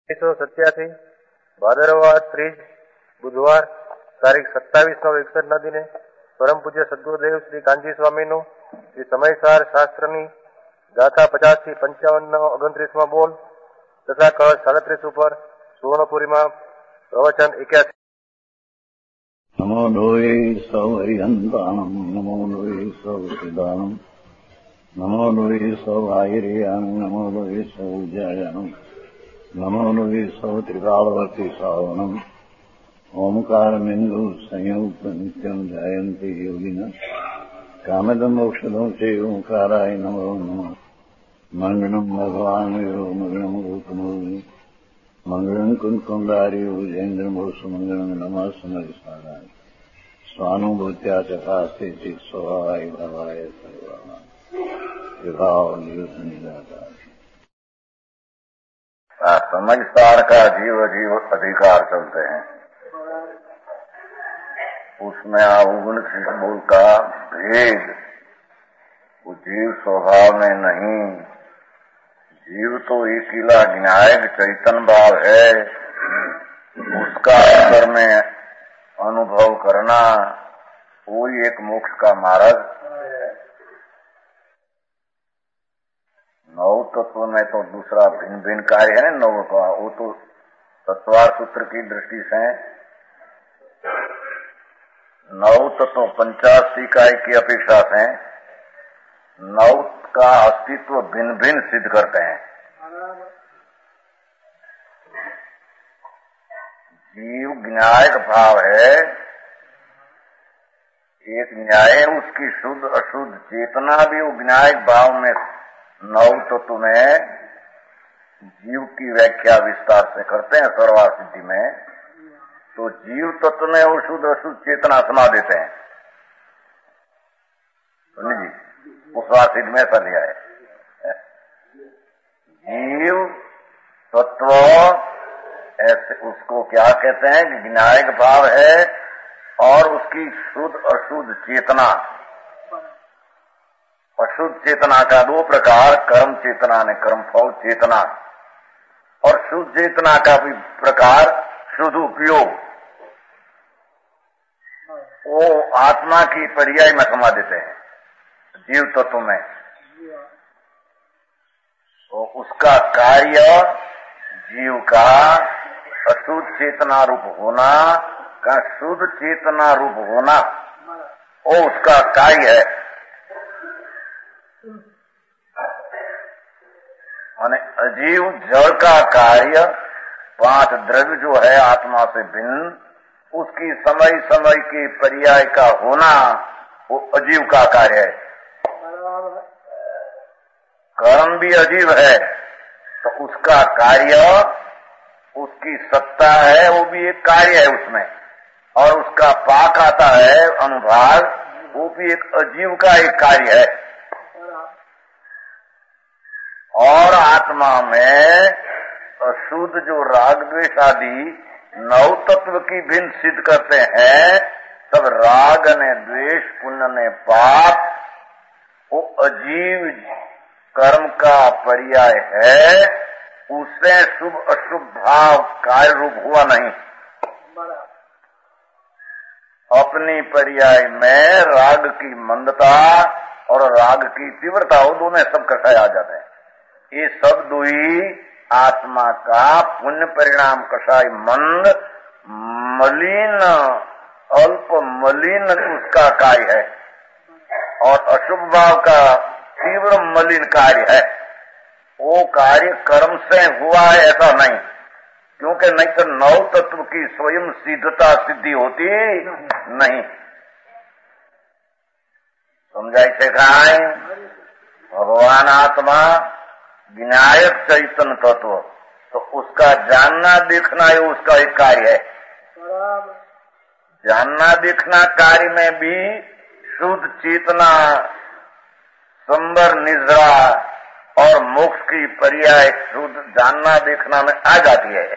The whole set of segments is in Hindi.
1987 ભાદરવા 30 બુધવાર તારીખ 27/9/61 ના દિને પરમ પૂજ્ય સદગુરુદેવ શ્રી કાનજી સ્વામીનું શ્રી સમયસાર શાસ્ત્રની ગાથા 50 થી 55 29માં બોલ તથા કળશ 37 ઉપર સુવર્ણપુરીમાં પ્રવચન 81. નમો લોય સૌ હરિહંતાણમ નમો લોય સૌ સિદાનમ નમો લોય સૌ આયર્યાન નમો લોય સૌ જયાનમ નમો લોય સૌ ત્રિકાળવર્તી સાવનમ ઓમકારમિંદુ સંયુક્ત નિત્યમ જયંતી યોગિના કામદમ મોક્ષદમ સે ઓંકારાય નમો નમઃ મંગળમ ભગવાન વિરો મંગળમ રૂપમોહિ મંગળમ કુંકુંડાર્યો જૈન્દ્રમોષ મંગળમ નમઃ સમરિસારાય સ્વાનુભૂત્યા ચકાસ્તે ચિત સ્વભાવાય ભાવાય સર્વાના विभाव निदाता। समझदार का जीव जीव अधिकार चलते हैं, उसमें अवगुण बोल का भेद वो जीव स्वभाव में नहीं। जीव तो इसीला ज्ञायक चैतन भाव है, उसका अंतर में अनुभव करना वही एक मोक्ष का मार्ग। नौ तत्व में तो दूसरा भिन्न भिन्न कार्य है नौ का, वो तो तत्वार सूत्र की दृष्टि से नौ तत्व 50 इकाई की अपेक्षा से नौ का अस्तित्व भिन्न भिन्न सिद्ध करते हैं। जीव न्यायिक भाव है, एक न्याय उसकी शुद्ध अशुद्ध चेतना भी वो न्यायिक भाव में नौ तत्व में जीव की व्याख्या विस्तार से करते हैं सर्वार सिद्धि में। तो जीव तत्व में वो शुद्ध अशुद्ध चेतना समा देते हैं। सुनिए जी, उस सिद्ध में ऐसा लिया है। जीव तत्व ऐसे उसको क्या कहते हैं कि ज्ञायक भाव है और उसकी शुद्ध अशुद्ध चेतना। अशुद्ध चेतना का दो प्रकार, कर्म चेतना ने कर्म फल चेतना, और शुद्ध चेतना का भी प्रकार शुद्ध उपयोग। वो आत्मा की पर्याय में समा देते हैं जीव तत्व में। तो उसका कार्य जीव का अशुद्ध चेतना रूप होना का शुद्ध चेतना रूप होना, वो उसका कार्य है। माने अजीव जड़ का कार्य 5 द्रव्य जो है आत्मा से भिन्न, उसकी समय समय के पर्याय का होना वो अजीव का कार्य है। कर्म भी अजीव है तो उसका कार्य, उसकी सत्ता है, वो भी एक कार्य है उसमें, और उसका पाक आता है अनुभाग, वो भी एक अजीव का एक कार्य है। और आत्मा में अशुद्ध जो राग द्वेष आदि 9 तत्व की भिन्न सिद्ध करते हैं, सब राग ने द्वेष पुण्य ने पाप वो अजीव कर्म का पर्याय है, उससे शुभ अशुभ भाव कार्य रूप हुआ नहीं। अपनी पर्याय में राग की मंदता और राग की तीव्रता, वो दोनों सब कषाय आ जाते हैं। ये सब दुई आत्मा का पुण्य परिणाम कषाय मंद मलिन अल्प मलिन उसका कार्य है, और अशुभ भाव का तीव्र मलिन कार्य है। वो कार्य कर्म से हुआ है ऐसा नहीं, क्योंकि नहीं तो 9 तत्व की स्वयं सिद्धता सिद्धि होती नहीं। समझाई से कहा भगवान आत्मा विनायक चैतन्य तत्व, तो उसका जानना देखना ये उसका एक कार्य है। जानना देखना कार्य में भी शुद्ध चेतना संबर निद्रा और मोक्ष की पर्याय शुद्ध जानना देखना में आ जाती है।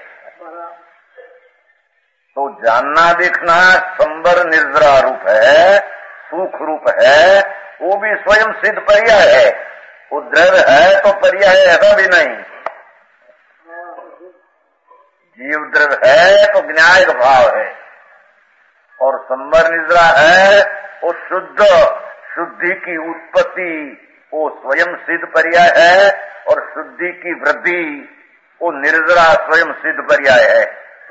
तो जानना देखना संबर निद्रा रूप है, सुख रूप है, वो भी स्वयं सिद्ध पर्याय है। वो द्रव्य है तो पर्याय ऐसा भी नहीं। जीव द्रव्य है तो ज्ञायक भाव है, और संवर निद्रा है वो शुद्धि की उत्पत्ति, वो स्वयं सिद्ध पर्याय है, और शुद्धि की वृद्धि वो निर्जरा स्वयं सिद्ध पर्याय है,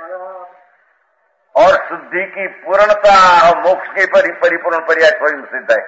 और शुद्धि की पूर्णता और मोक्ष के परिपूर्ण पर्याय स्वयं सिद्ध है।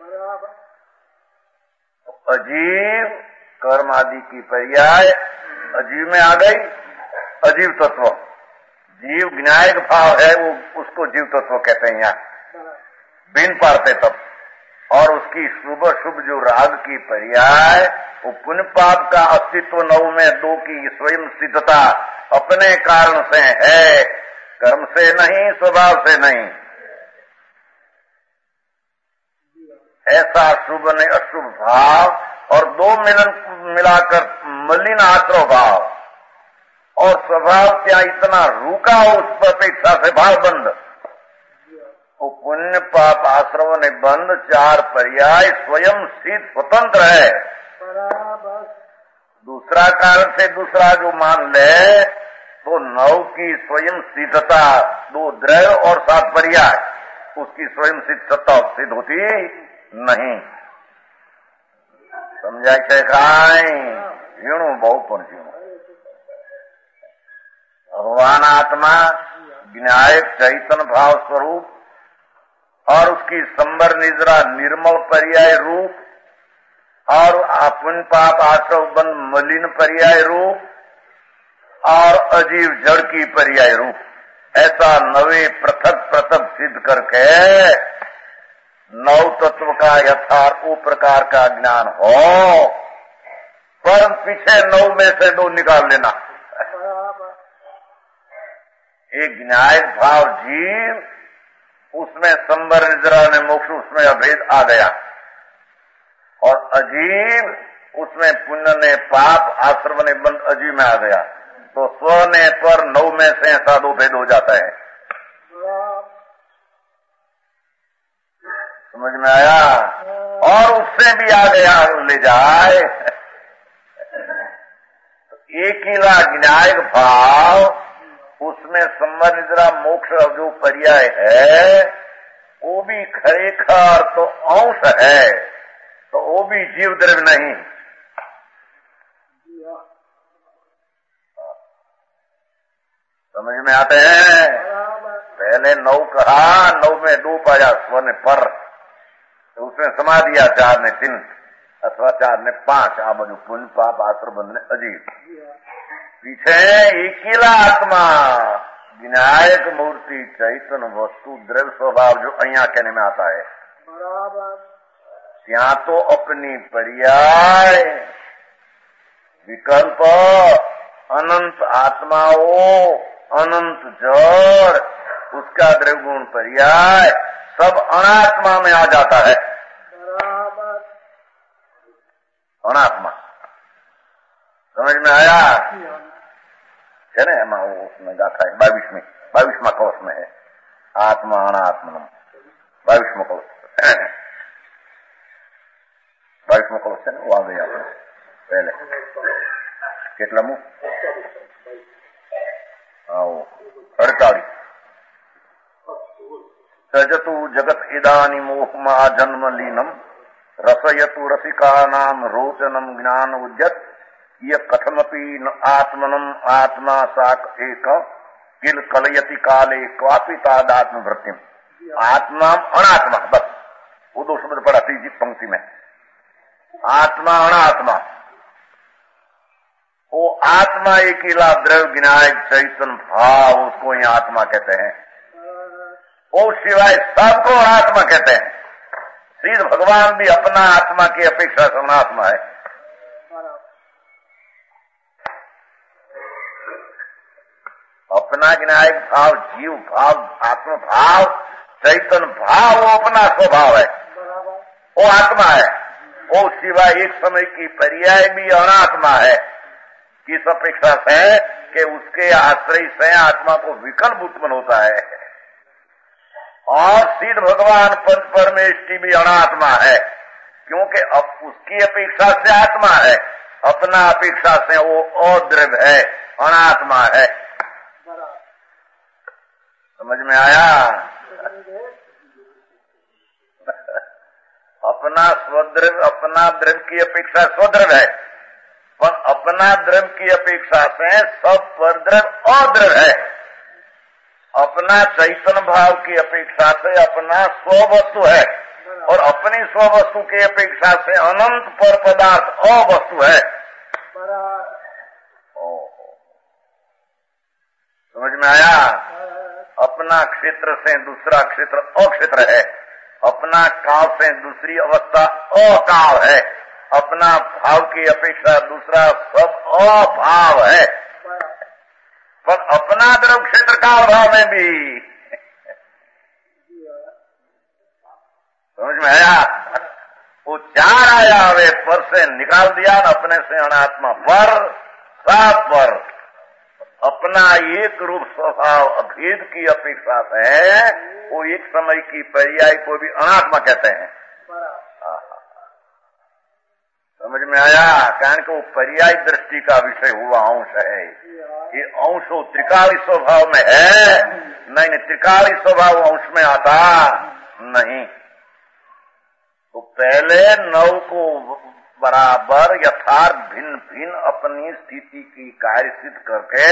तो अजीव कर्म आदि की पर्याय अजीव में आ गई, अजीव तत्व। जीव ज्ञायक भाव है, वो उसको जीव तत्व कहते हैं यहाँ बिन पारते तब। और उसकी शुभ शुभ जो राग की पर्याय, वो पुण्य पाप का अस्तित्व नव में दो की स्वयं सिद्धता अपने कारण से है, कर्म से नहीं, स्वभाव से नहीं। ऐसा शुभ ने अशुभ भाव और दो मिलाकर मलिन आश्रव भाव, और स्वभाव क्या इतना रूखा हो उस अपेक्षा से भाव बंद, वो पुण्य पाप आश्रव ने बंद चार पर्याय स्वयं सिद्ध स्वतंत्र है। दूसरा कारण से दूसरा जो मान ले तो नव की स्वयं सिद्धता, दो द्रव्य और सात पर्याय, उसकी स्वयं सिद्ध सत्ता सिद्ध होती नहीं। समझा છે કાંઈ? ઝીણું બહુ પણ ઝીણું। भगवान आत्मा ज्ञायक चैतन्य भाव स्वरूप, और उसकी संवर निद्रा निर्मल पर्याय रूप, और पुण्य पाप आश्रव बंद मलिन पर्याय रूप, और अजीव जड़ की पर्याय रूप, ऐसा नवे पृथक पृथक सिद्ध करके नव तत्व का यथार्थ वो प्रकार का ज्ञान हो, पर पीछे नव में से दो निकाल लेना। एक न्यायिक भाव जीव, उसमें संवर निद्रा ने मोक्ष, उसमें अभेद आ गया, और अजीव उसमें पुण्य ने पाप आश्रम ने बंद अजीव में आ गया, तो स्व ने पर नव में से ऐसा दो भेद हो जाता है। समझ में आया? और उससे भी आगे ले जाए तो एक ही न्यायिक भाव, उसमें संवर निद्रा मोक्ष जो पर्याय है वो भी खरेखर तो अंश है, तो वो भी जीव द्रव्य नहीं। समझ में आते हैं? पहले नौ कहा, नौ में दो पाया, स्व ने पर, तो उसमें समा दिया चार ने तीन, अथवा चार ने पांच, आ बजू पुण्य पाप आश्रम बंध ने अजीब। पीछे एकीला आत्मा विनायक मूर्ति चैतन्य वस्तु द्रव्य स्वभाव जो अहिया कहने में आता है, ત્યાં तो अपनी पर्याय विकल्प अनंत आत्माओं, अनंत जड़, उसका द्रव्य गुण पर्याय सब अनात्मा में आ जाता है। अनात्मा समझ में आया है ना? एमा उसमें गाथा है 22वां कवच में है, आत्मा अनात्मनम 22वां कवच 22वां कवच है ना, वो आ गया पहले કેટલા મુ आओ 48 सजतु जगत इदानी मोहमा जन्म लीनम रसयतु रसिकानाम रोचनम ज्ञान उद्यत ये कथमपि न आत्मनम आत्मा साक एक किल कलयति काले क्वापि तादात्म वृत्तिम। आत्मा अनात्मा, बस वो दो शब्द पढ़ा तीसरी पंक्ति में, आत्मा अनात्मा। वो आत्मा एकीला द्रव्य विनायक चैतन्य भाव, उसको ही आत्मा कहते हैं। वो सिवाय सबको आत्मा कहते हैं। श्री भगवान भी अपना आत्मा की अपेक्षा से अनात्मा है। अपना विनायक भाव, जीव भाव, आत्म भाव, चैतन्य भाव, वो अपना स्वभाव है, वो आत्मा है। वो सिवाय एक समय की पर्याय भी अनात्मा है, किस अपेक्षा से कि उसके आश्रय से आत्मा को विकल्प उत्पन्न होता है। और सिद्ध भगवान पंच परमेष्टि भी अनात्मा है, क्योंकि अब उसकी अपेक्षा से आत्मा है, अपना अपेक्षा से वो अद्रव्य है, अनात्मा है। समझ में आया? अपना स्वद्रव्य अपना द्रव्य की अपेक्षा स्वद्रव्य है, पर अपना द्रव्य की अपेक्षा से सब परद्रव्य अद्रव्य है। अपना चैतन्य भाव की अपेक्षा से अपना स्ववस्तु है, और अपनी स्ववस्तु की अपेक्षा से अनंत पर पदार्थ अवस्तु है। समझ में आया? अपना क्षेत्र से दूसरा क्षेत्र अक्षेत्र है, अपना काल से दूसरी अवस्था अकाल है, अपना भाव की अपेक्षा दूसरा सब अभाव है, पर अपना द्रव्य क्षेत्र काल भाव में भी। समझ में आया? वो चार आया वे पर से निकाल दिया न, अपने से अनात्मा पर सब पर अपना एक रूप स्वभाव अभेद की अपेक्षा से वो एक समय की पर्याय को भी अनात्मा कहते हैं। समझ में आया? कारण कि वो पर्याय दृष्टि का विषय हुआ अंश है। ये अंश वो त्रिकाली स्वभाव में है, नहीं त्रिकाली स्वभाव अंश में आता नहीं। तो पहले नौ को बराबर यथार्थ भिन्न भिन्न अपनी स्थिति की कार्य सिद्ध करके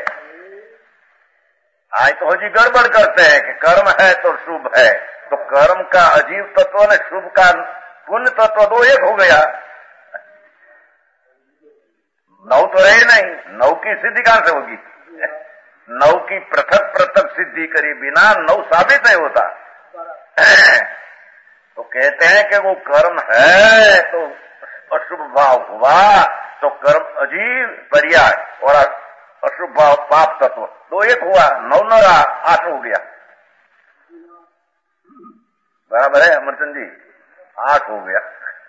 आज तो जी गड़बड़ करते हैं कि कर्म है तो शुभ है, तो कर्म का अजीब तत्व ने शुभ का पुण्य तत्व दो एक हो गया। नौ तो रहे नहीं, नौ की सिद्धि कहां से होगी? नौ की पृथक पृथक सिद्धि करे बिना नौ साबित नहीं होता। तो कहते हैं कि वो कर्म है तो अशुभ भाव हुआ, तो कर्म अजीब पर्याय और अशुभ भाव पाप तत्व दो एक हुआ, 9 9 रहा, 8 हो गया। बराबर है अमरचंद जी? 8 हो गया।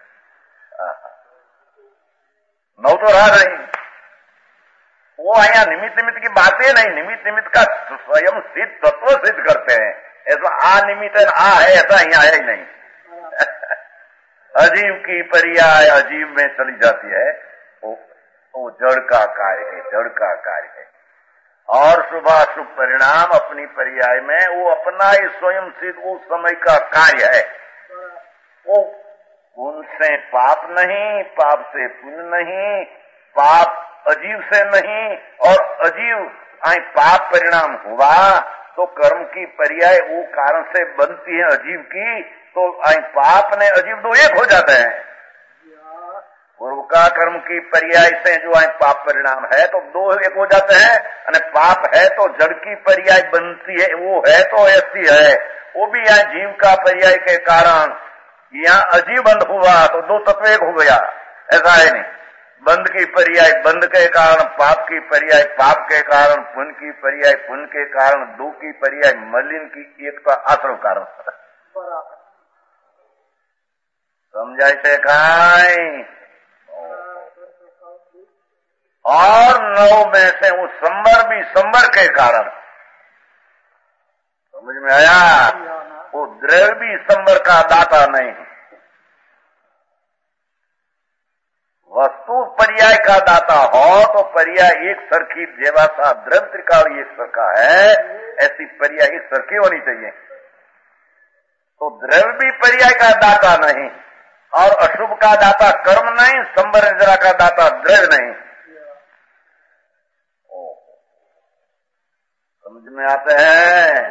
9 तो रहा नहीं। वो यहाँ निमित्त निमित्त की बातें नहीं, निमित्त निमित्त का स्वयं सिद्ध तत्व सिद्ध करते हैं। ऐसा अनिमित्त है ऐसा यहाँ है ही नहीं। अजीब की पर्याय अजीब में चली जाती है, वो जड़ का कार्य है, जड़ का कार्य है। और शुभाशुभ परिणाम अपनी पर्याय में वो अपना ही स्वयं सिद्ध उस समय का कार्य है। वो पुण्य से पाप नहीं, पाप से पुण्य नहीं, पाप अजीब से नहीं, और अजीब पाप परिणाम हुआ तो कर्म की पर्याय वो कारण से बनती है अजीब की, तो पाप ने अजीब दो एक हो जाते हैं। पूर्व का कर्म की पर्याय से जो पाप परिणाम है तो दो एक हो जाते हैं, और पाप है तो जड़ की पर्याय बनती है, वो है तो ऐसी है, वो भी यहाँ जीव का पर्याय के कारण यहाँ अजीब बंद हुआ तो दो तत्व एक हो गया। ऐसा है नहीं, बंद की पर्याय बंद के कारण, पाप की पर्याय पाप के कारण, पुण्य की पर्याय पुण्य के कारण, दो की पर्याय मलिन की एकता आश्रम कारण। समझाई से खाई। और 9 में से वो संबर भी संबर के कारण। समझ में आया? वो द्रव्य भी संबर का दाता नहीं, वस्तु पर्याय का दाता हो तो पर्याय एक सरखी जेवासा द्रव्य त्रिकाल एक सरखा है, ऐसी पर्याय एक सरखी होनी चाहिए। तो द्रव्य भी पर्याय का दाता नहीं, और अशुभ का दाता कर्म नहीं, संबर निद्रा का दाता द्रव्य नहीं। समझ में आते हैं?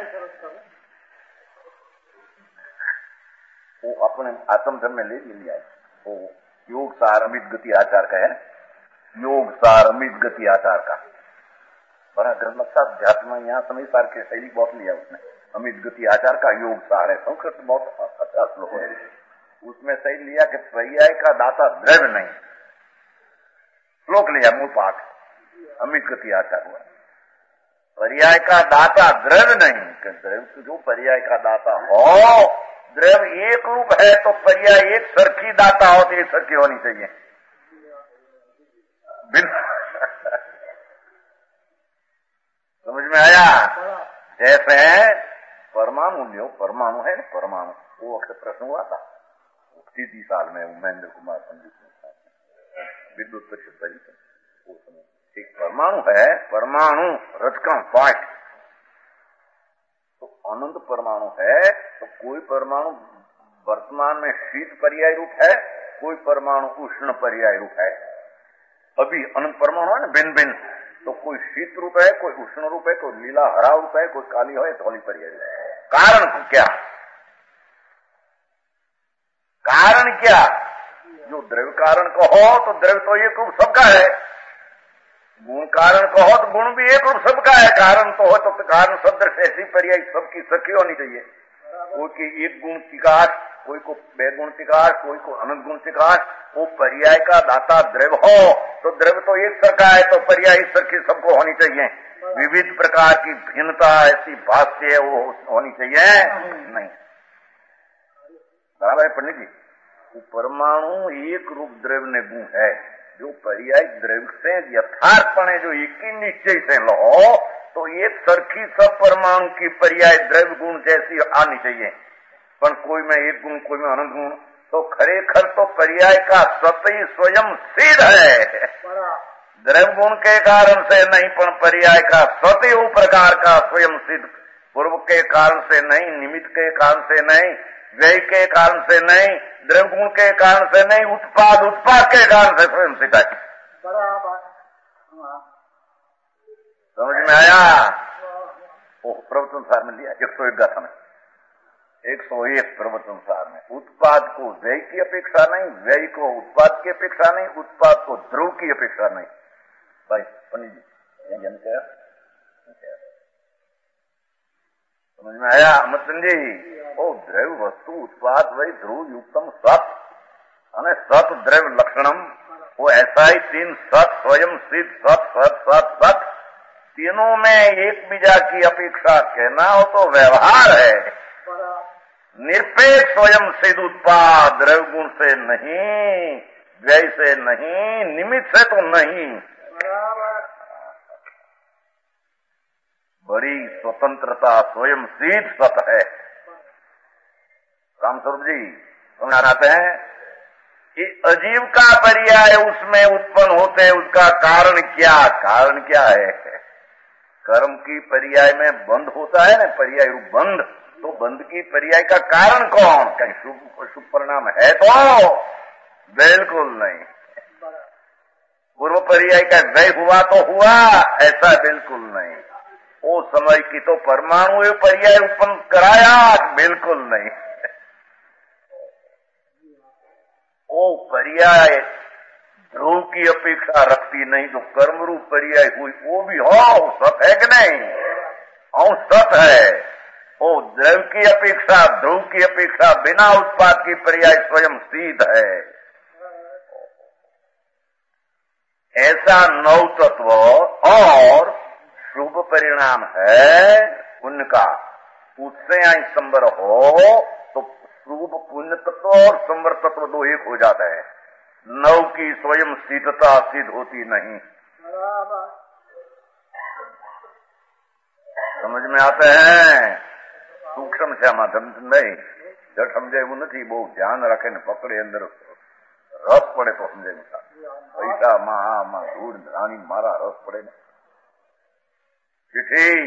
वो अपने आत्म धर्म में ले लिया है। वो योग सार अमित गति आचार का है, योग सार अमित गति आचार का बड़ा ग्रंथ था। अध्यात्म यहाँ समय सार के शैली बहुत लिया उसने, अमित गति आचार का योग सार है, संस्कृत बहुत अच्छा श्लोक है। उसमें सही लिया कि पर्याय का दाता द्रव्य नहीं, श्लोक लिया मूल पाठ, अमित गति आचार हुआ। पर्याय का दाता द्रव्य नहीं, द्रव्य जो पर्याय का दाता हो, द्रव्य एक रूप है तो पर्याय एक सरखी दाता हो तो एक सरखी होनी चाहिए। समझ में आया? जैसे परमाणु लियो, परमाणु है, परमाणु वो अक्सर प्रश्न हुआ था 30 साल में महेंद्र कुमार पंडित विद्युत परिषद। एक परमाणु है, परमाणु रजकण पाठ, अनंत परमाणु है तो कोई परमाणु वर्तमान में शीत पर्याय रूप है, कोई परमाणु उष्ण पर्याय रूप है। अभी अनंत परमाणु है ना भिन्न भिन्न, तो कोई शीत रूप है, कोई उष्ण रूप है, कोई नीला हरा रूप है, कोई काली है, धौली पर्याय रूप है। कारण क्या? कारण क्या? जो द्रव्य कारण कहो तो द्रव्य तो एक रूप सबका है, गुण कारण कहो तो गुण भी एक रूप सबका है, कारण तो हो तो कारण सदृश ऐसी पर्याय सबकी सखी होनी चाहिए। कोई की एक गुण तिकाश, कोई को बे गुण तिकाश, कोई को अनंत गुण तिकाश, वो पर्याय का दाता द्रव्य हो तो द्रव्य तो एक सरका है, तो पर्याय एक सरकी सबको होनी चाहिए। विविध प्रकार की भिन्नता ऐसी भाष्य वो होनी चाहिए नहीं। बराबर है पंडित जी? परमाणु एक रूप द्रव्य ने गुण है, जो पर्याय द्रव्य से यथार्थपणे जो एक ही निश्चय से लो तो एक सरखी सब परमाणु की पर्याय द्रव्य गुण जैसी आनी चाहिए। पर कोई में एक गुण, कोई में अनंत गुण, तो खरेखर तो पर्याय का सत्य स्वयं सिद्ध है। द्रव्य गुण के कारण से नहीं, पर पर्याय का सत्य वो प्रकार का स्वयं सिद्ध, पूर्व के कारण से नहीं, निमित्त के कारण से नहीं, व्यय के कारण से नहीं, द्रव्य गुण के कारण से नहीं, उत्पाद के कारण से स्वयं सिद्ध है। समझ में आया? वो प्रवचन सार में लिया 101 गाथा में, 101 प्रवचन सार में। उत्पाद को व्यय की अपेक्षा नहीं, व्यय को उत्पाद की अपेक्षा नहीं, उत्पाद को ध्रुव की अपेक्षा नहीं। भाई पंडित जी जन क्या समझ में आया? अमरचंद जी, ओ द्रव्य वस्तु उत्पाद वही ध्रुव युक्तम सत, सत द्रव्य लक्षणम, वो ऐसा ही तीन सत स्वयं सिद्ध सत सत सत सत, तीनों में एक बीजा की अपेक्षा कहना हो तो व्यवहार है। निरपेक्ष स्वयं सिद्ध उत्पाद द्रव्य गुण से नहीं, व्यय से नहीं, निमित्त से तो नहीं। बड़ी स्वतंत्रता स्वयं सिद्ध सत है। रामस्वरूप जी सुनाते हैं कि अजीव का पर्याय उसमें उत्पन्न होते हैं, उसका कारण क्या? कारण क्या है? कर्म की पर्याय में बंध होता है ना, पर्याय रूप बंध, तो बंध की पर्याय का कारण कौन? कहीं शुभ परिणाम है तो बिल्कुल नहीं। पूर्व पर्याय का व्यय हुआ तो हुआ, ऐसा बिल्कुल नहीं। वो समय की तो परमाणु पर्याय उत्पन्न कराया, बिल्कुल नहीं। वो पर्याय ध्रुव की अपेक्षा रखती नहीं, तो कर्म रूप पर्याय हुई वो भी हो सत है कि नहीं? और सत है। वो द्रव्य की अपेक्षा, ध्रुव की अपेक्षा बिना उत्पाद की पर्याय स्वयं सिद्ध है। ऐसा नौ तत्व और शुभ परिणाम है उनका, उससे यहां संबर हो तो शुभ पुण्य तत्व और संबर तत्व दो एक हो जाता है। नव की स्वयं सिद्धता सिद्ध होती नहीं। समझ में आते हैं? सूक्ष्म से माध्यम नहीं जब समझे वो नहीं, बहुत ध्यान रखे न पकड़े, अंदर रस पड़े तो समझे नहीं। पैसा माँ धूड़ रानी मारा रस पड़े न चिट्ठी।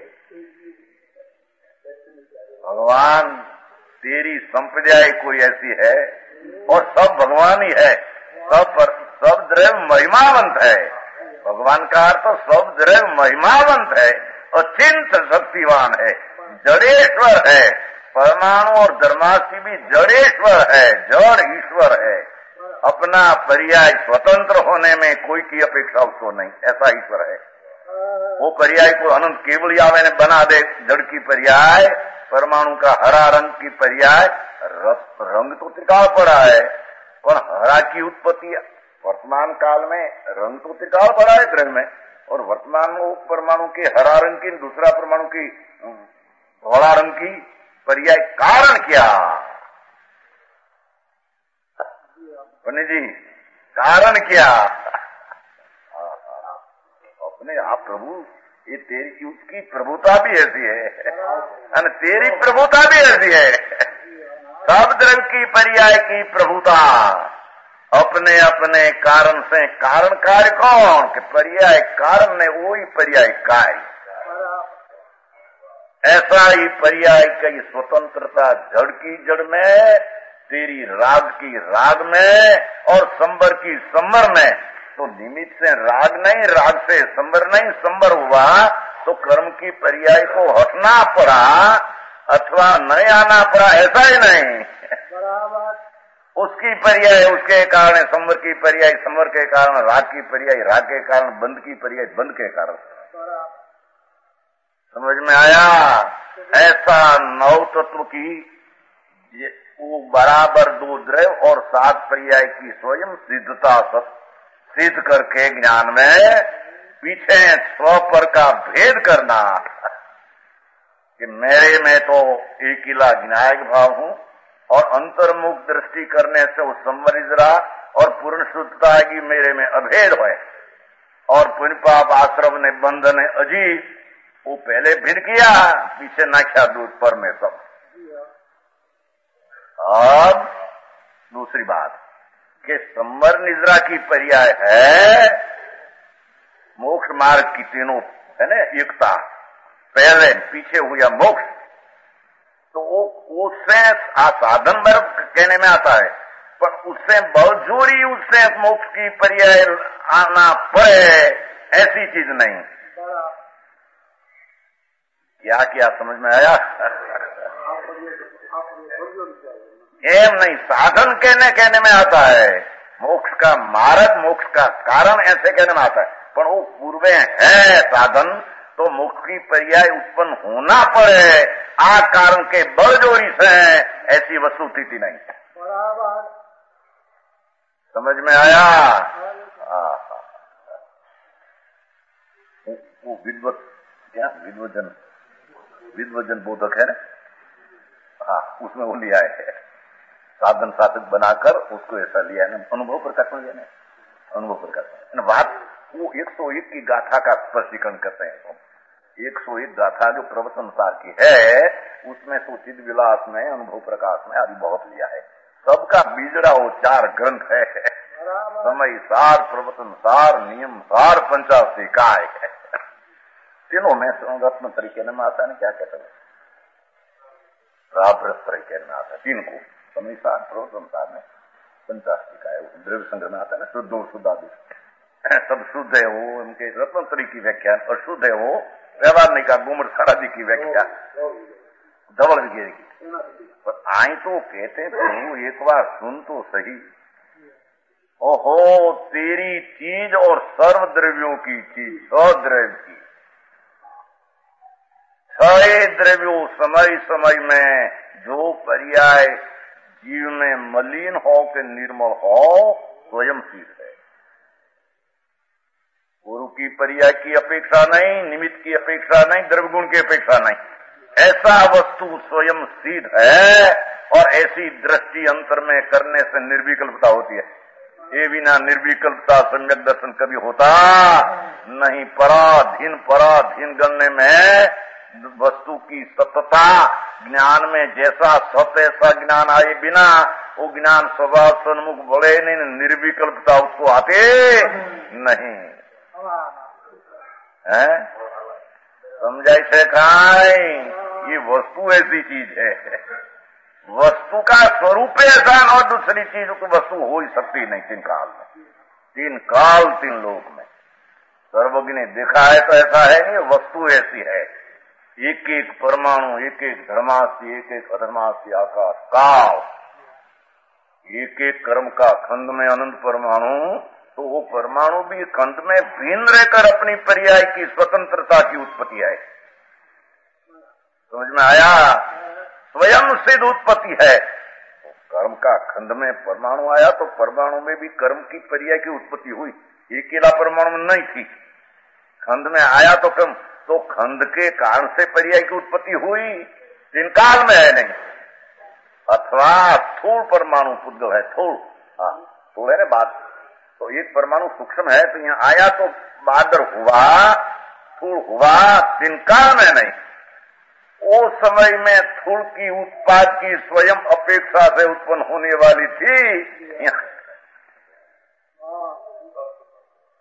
भगवान तेरी संप्रदाय कोई ऐसी है और सब भगवान ही है, सब द्रव्य महिमावंत है। भगवान का अर्थ तो सब द्रव्य महिमावंत है, अचिंत शक्तिवान है, जड़ेश्वर है। परमाणु और धर्मासी भी जड़ेश्वर है, जड़ ईश्वर है। अपना पर्याय स्वतंत्र होने में कोई की अपेक्षा उसको नहीं, ऐसा ईश्वर है। वो पर्याय को अनंत केवल यावे ने बना दे। जड़ की पर्याय, परमाणु का हरा रंग की पर्याय, रंग तो त्रिकाल पड़ा है, पर हरा की उत्पत्ति वर्तमान काल में रंग तो त्रिकाल पड़ा है द्रव्य में, और वर्तमान में परमाणु के हरा रंग की, दूसरा परमाणु की धोला रंग की पर्याय कारण क्या? पंडित जी कारण क्या? अपने आप प्रभु, ये तेरी उसकी प्रभुता भी ऐसी है और तेरी प्रभुता भी ऐसी है। सब द्रव्य की पर्याय की प्रभुता अपने अपने कारण से। कारण कार्य कौन? कि पर्याय कारण ने वही पर्याय कार्य। ऐसा ही पर्याय कई स्वतंत्रता जड़ की जड़ में, तेरी राग की राग में और संबर की संबर में। तो निमित्त से राग नहीं, राग से संबर नहीं, संबर हुआ तो कर्म की पर्याय को हटना पड़ा अथवा नहीं आना पड़ा, ऐसा ही नहीं। उसकी पर्याय उसके कारण, संवर की पर्याय संवर के कारण, राग की पर्याय राग के कारण, बंद की पर्याय बंद के कारण। समझ में आया? ऐसा नौ तत्व की वो बराबर दो द्रव्य और सात पर्याय की स्वयं सिद्धता सिद्ध करके ज्ञान में पीछे स्व पर का भेद करना कि मेरे में तो एकिला ज्ञायक भाव हूं और अंतर्मुख दृष्टि करने से वो संवरिजरा और पूर्ण शुद्धता आएगी, मेरे में अभेद है। और पुण्य पाप आश्रम ने बंधन अजीब, वो पहले भिड़ किया, पीछे नाख्या दूध पर में सब। अब दूसरी बात कि संवर निद्रा की पर्याय है मोक्ष मार्ग की तीनों, है ना, एकता, पहले पीछे हुआ मोक्ष। तो उससे साधन वर्ग कहने में आता है, पर उससे बहुत जोरी उससे मोक्ष की पर्याय आना पड़े, ऐसी चीज नहीं। क्या समझ में आया? एम नहीं, साधन कहने में आता है, मोक्ष का मार्ग, मोक्ष का कारण ऐसे कहने में आता है, पर वो पूर्वे है साधन, तो मोक्ष की पर्याय उत्पन्न होना पड़े, आ कारण के बलजोरी से, ऐसी वस्तुस्थिति नहीं। समझ में आया? वो विद्वत क्या विद्वजन बोधक है ना, हाँ, उसमें वो लिया है, साधन साधक बनाकर उसको ऐसा लिया है ना, अनुभव प्रकाश में लेना, अनुभव प्रकाश में बात। वो 101 की गाथा का स्पष्टीकरण करते हैं। 101 गाथा जो प्रवचन सार की है, उसमें तो चिद विलास में, अनुभव प्रकाश में आदि बहुत लिया है। सबका बीजड़ा वो 4 ग्रंथ है, समय सार, प्रवचन सार, नियम सार, पंचाशी काय है। तीनों में रत्न तरीके में आता है, क्या कहते हैं, राब्रस तरीके में आता है। 3 को समय सार, प्रवचन सार में, पंचाशी काय, द्रव्य संग्रह में आता है ना, शुद्ध और शुद्धादि सब शुद्ध है वो, उनके रत्न तरीके की व्याख्या, और शुद्ध है वो व्यवहार नहीं का गुमर सारादि की व्याख्या धवल विघेर की। पर आई तो कहते तो एक बार सुन तो सही, ओहो तेरी चीज और सर्व द्रव्यों की चीज, द्रव्य की 6 द्रव्यों समय समय में जो पर्याय जीव में मलिन हो के निर्मल हो, स्वयं सिद्ध है। गुरु की पर्याय की अपेक्षा नहीं, निमित्त की अपेक्षा नहीं, द्रव्य गुण की अपेक्षा नहीं, ऐसा वस्तु स्वयं सिद्ध है। और ऐसी दृष्टि अंतर में करने से निर्विकल्पता होती है। ये बिना निर्विकल्पता सम्यक दर्शन कभी होता नहीं। पराधीन गणने में वस्तु की सतता, ज्ञान में जैसा सत ऐसा ज्ञान आए बिना वो ज्ञान स्वभाव सन्मुख बढ़े नहीं, निर्विकल्पता उसको आते नहीं है। समझाई से खाई, ये वस्तु ऐसी चीज है, वस्तु का स्वरूप ऐसा और दूसरी चीज को वस्तु हो ही सकती नहीं। 3 काल में, 3 काल 3 लोक में सर्वज्ञ ने देखा है तो ऐसा है नहीं, वस्तु ऐसी है। एक एक परमाणु, एक एक धर्मास्ति, एक एक अधर्मास्ति, आकाश काल, एक एक कर्म का खंड में अनंत परमाणु, तो वो परमाणु भी खंड में भिन्न रहकर अपनी पर्याय की स्वतंत्रता की उत्पत्ति है। समझ में आया? स्वयं सिद्ध उत्पत्ति है। कर्म का खंड में परमाणु आया तो परमाणु में भी कर्म की पर्याय की उत्पत्ति हुई, अकेला परमाणु में नहीं थी। खंड में आया तो कर्म, तो खंड के कारण से पर्याय की उत्पत्ति हुई, 3 काल में है नहीं। अथवा थोड़ परमाणु पुद्गल है, थोड़ है ना बात, तो एक परमाणु सूक्ष्म है तो यहाँ आया तो बादर हुआ, थोड़ हुआ, 3 काल में नहीं। वो समय में थोड़ की उत्पाद की स्वयं अपेक्षा से उत्पन्न होने वाली थी।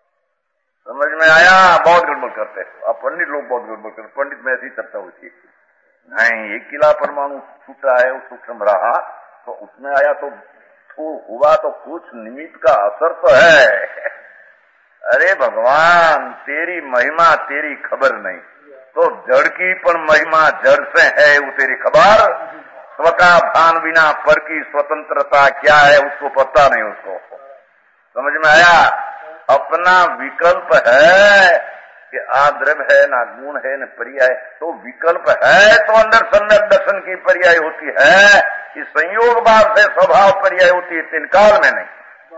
समझ में आया? बहुत गड़बड़ करते हैं अब पंडित लोग, बहुत गड़बड़ करते। पंडित में ऐसी चर्चा हुई थी, नहीं, एक किला परमाणु छूटा है, वो सूक्ष्म रहा तो उसमें आया तो हुआ तो कुछ निमित्त का असर तो है। अरे भगवान, तेरी महिमा तेरी खबर नहीं, तो जड़ की पण महिमा जड़ से है, वो तेरी खबर। स्व का भान बिना पर की स्वतंत्रता क्या है उसको पता नहीं, उसको समझ में आया। अपना विकल्प है कि आद्रव्य है, ना गुण है, न पर्याय, तो विकल्प है तो अंदर सम्यक दर्शन की पर्याय होती है, कि संयोग भाव से स्वभाव पर्याय होती है, तीन काल में नहीं।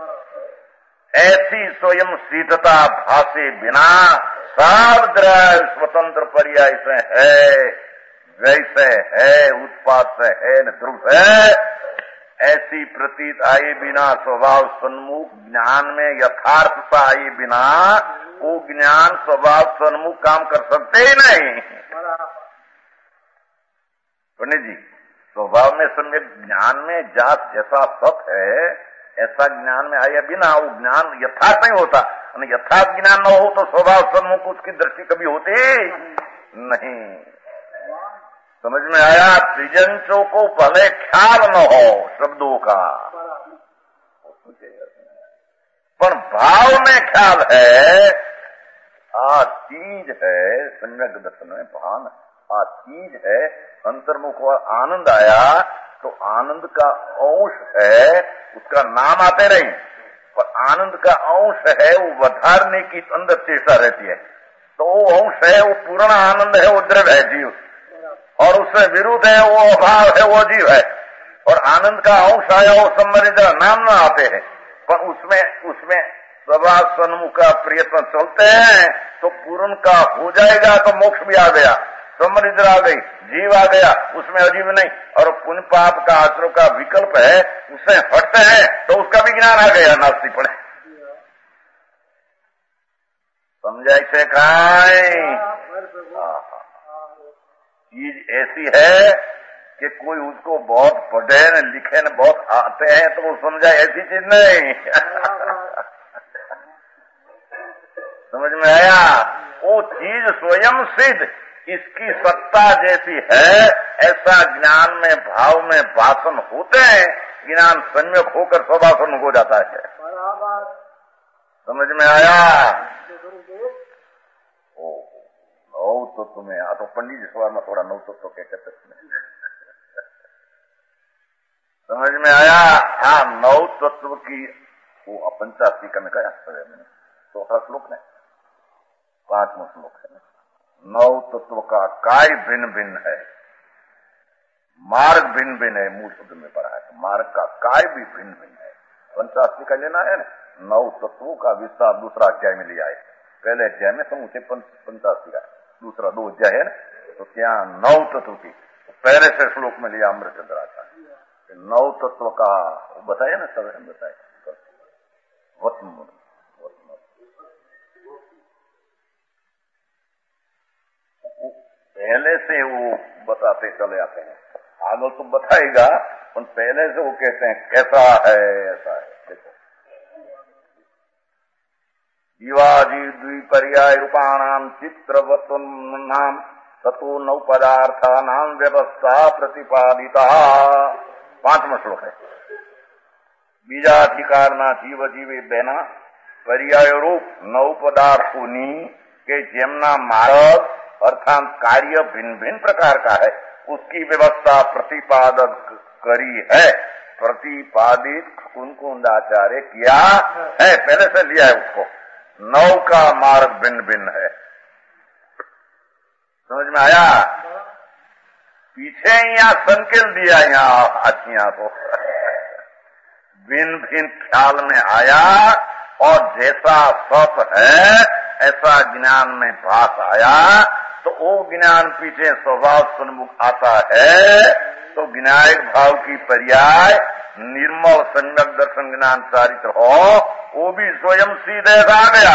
ऐसी स्वयं सिद्धता भाषे बिना सावद्रव्य स्वतंत्र पर्याय से है, वैसे है, उत्पाद से है, न ध्रुव है। ऐसी प्रतीत आए बिना स्वभाव सन्मुख ज्ञान में यथार्थता आए बिना वो ज्ञान स्वभाव सन्मुख काम कर सकते ही नहीं। पंडित जी, स्वभाव में सम्यक ज्ञान में जैसा सत है ऐसा ज्ञान में आए बिना वो ज्ञान यथार्थ नहीं होता। यथार्थ ज्ञान न हो तो स्वभाव सन्मुख उसकी दृष्टि कभी होती नहीं। समझ में आया। त्रिजंचों को भले ख्याल न हो शब्दों का, पर भाव में ख्याल है। चीज है सम्यक दर्शन में भान, चीज है अंतर्मुख आनंद आया तो आनंद का अंश है, उसका नाम आते नहीं, पर आनंद का अंश है, वो वधारने की अंदर चेष्टा रहती है, तो वो अंश है, वो पूर्ण आनंद है, वो द्रव्य है जीव, और उससे विरुद्ध है वो अभाव है, वो जीव है। और आनंद का अंश आया वो संबंधित नाम न आते हैं, पर उसमें स्वभाव सन्मुख का प्रयत्न चलते हैं तो पूर्ण का हो जाएगा, तो मोक्ष भी आ गया, संबंधित आ गई, जीव आ गया, उसमें अजीव नहीं। और पुण्य पाप का आश्रय का विकल्प है, उससे हटते हैं तो उसका भी ज्ञान आ गया, नास्ती पड़े। समझाई से खाए। चीज ऐसी है कि कोई उसको बहुत पढ़े न लिखे न बहुत आते हैं तो वो समझाए, ऐसी चीज नहीं। समझ में आया। वो चीज स्वयं सिद्ध, इसकी सत्ता जैसी है, ऐसा ज्ञान में भाव में भाषण होते हैं, ज्ञान संयोग होकर स्वभाषण हो जाता है। समझ में आया। नौ तत्व में तो पंडित जी सवाल में थोड़ा नौ तत्व के कहते समझ में आया। हाँ, नौ तत्व की वो पंचाशी का कहा चौथा श्लोक है, 5वां श्लोक है। नौ तत्व का काय भिन्न भिन्न है, मार्ग भिन्न भिन्न है, मूल शब्द में पढ़ा है, तो मार्ग का काय भी भिन्न भिन्न है। पंचाशी का लेना है ना, नौ तत्वों का विस्तार दूसरा अध्याय में लिया है। पहले अध्याय में समूचे पंचाशी का, दूसरा 2 अध्याय है ना, तो क्या 9 तत्व की पहले से श्लोक में लिया अमृतचंद्राचार्य। 9 तत्व का बताया ना, सब बताए पहले से वो बताते चले आते हैं, आगे तो बताएगा, पर पहले से वो कहते हैं कैसा है, ऐसा है। देखो, जीवाजी द्विपर्याय रूपाणाम चित्रवत्नाम ततो 9 पदार्थानाम व्यवस्था प्रतिपादिता। 5वां श्लोक है। बीजाधिकार ना जीव जीवे बेना पर्याय रूप 9 पदार्थोनी के जेमना मार्ग अर्थात कार्य भिन्न भिन्न प्रकार का है, उसकी व्यवस्था प्रतिपादक करी है, प्रतिपादित कुंकुंदाचार्य किया है, पहले से लिया है उसको। 9 का मार्ग भिन्न भिन्न है। समझ में आया। पीछे यहाँ संकेत दिया, यहाँ आखियां को भिन्न भिन्न ख्याल में आया, और जैसा सत है ऐसा ज्ञान में भास आया, तो वो ज्ञान पीछे स्वभाव सन्मुख आता है, तो ज्ञायक भाव की पर्याय निर्मल सम्यक दर्शन ज्ञान चारित्र हो, वो भी स्वयं सीधे आ गया।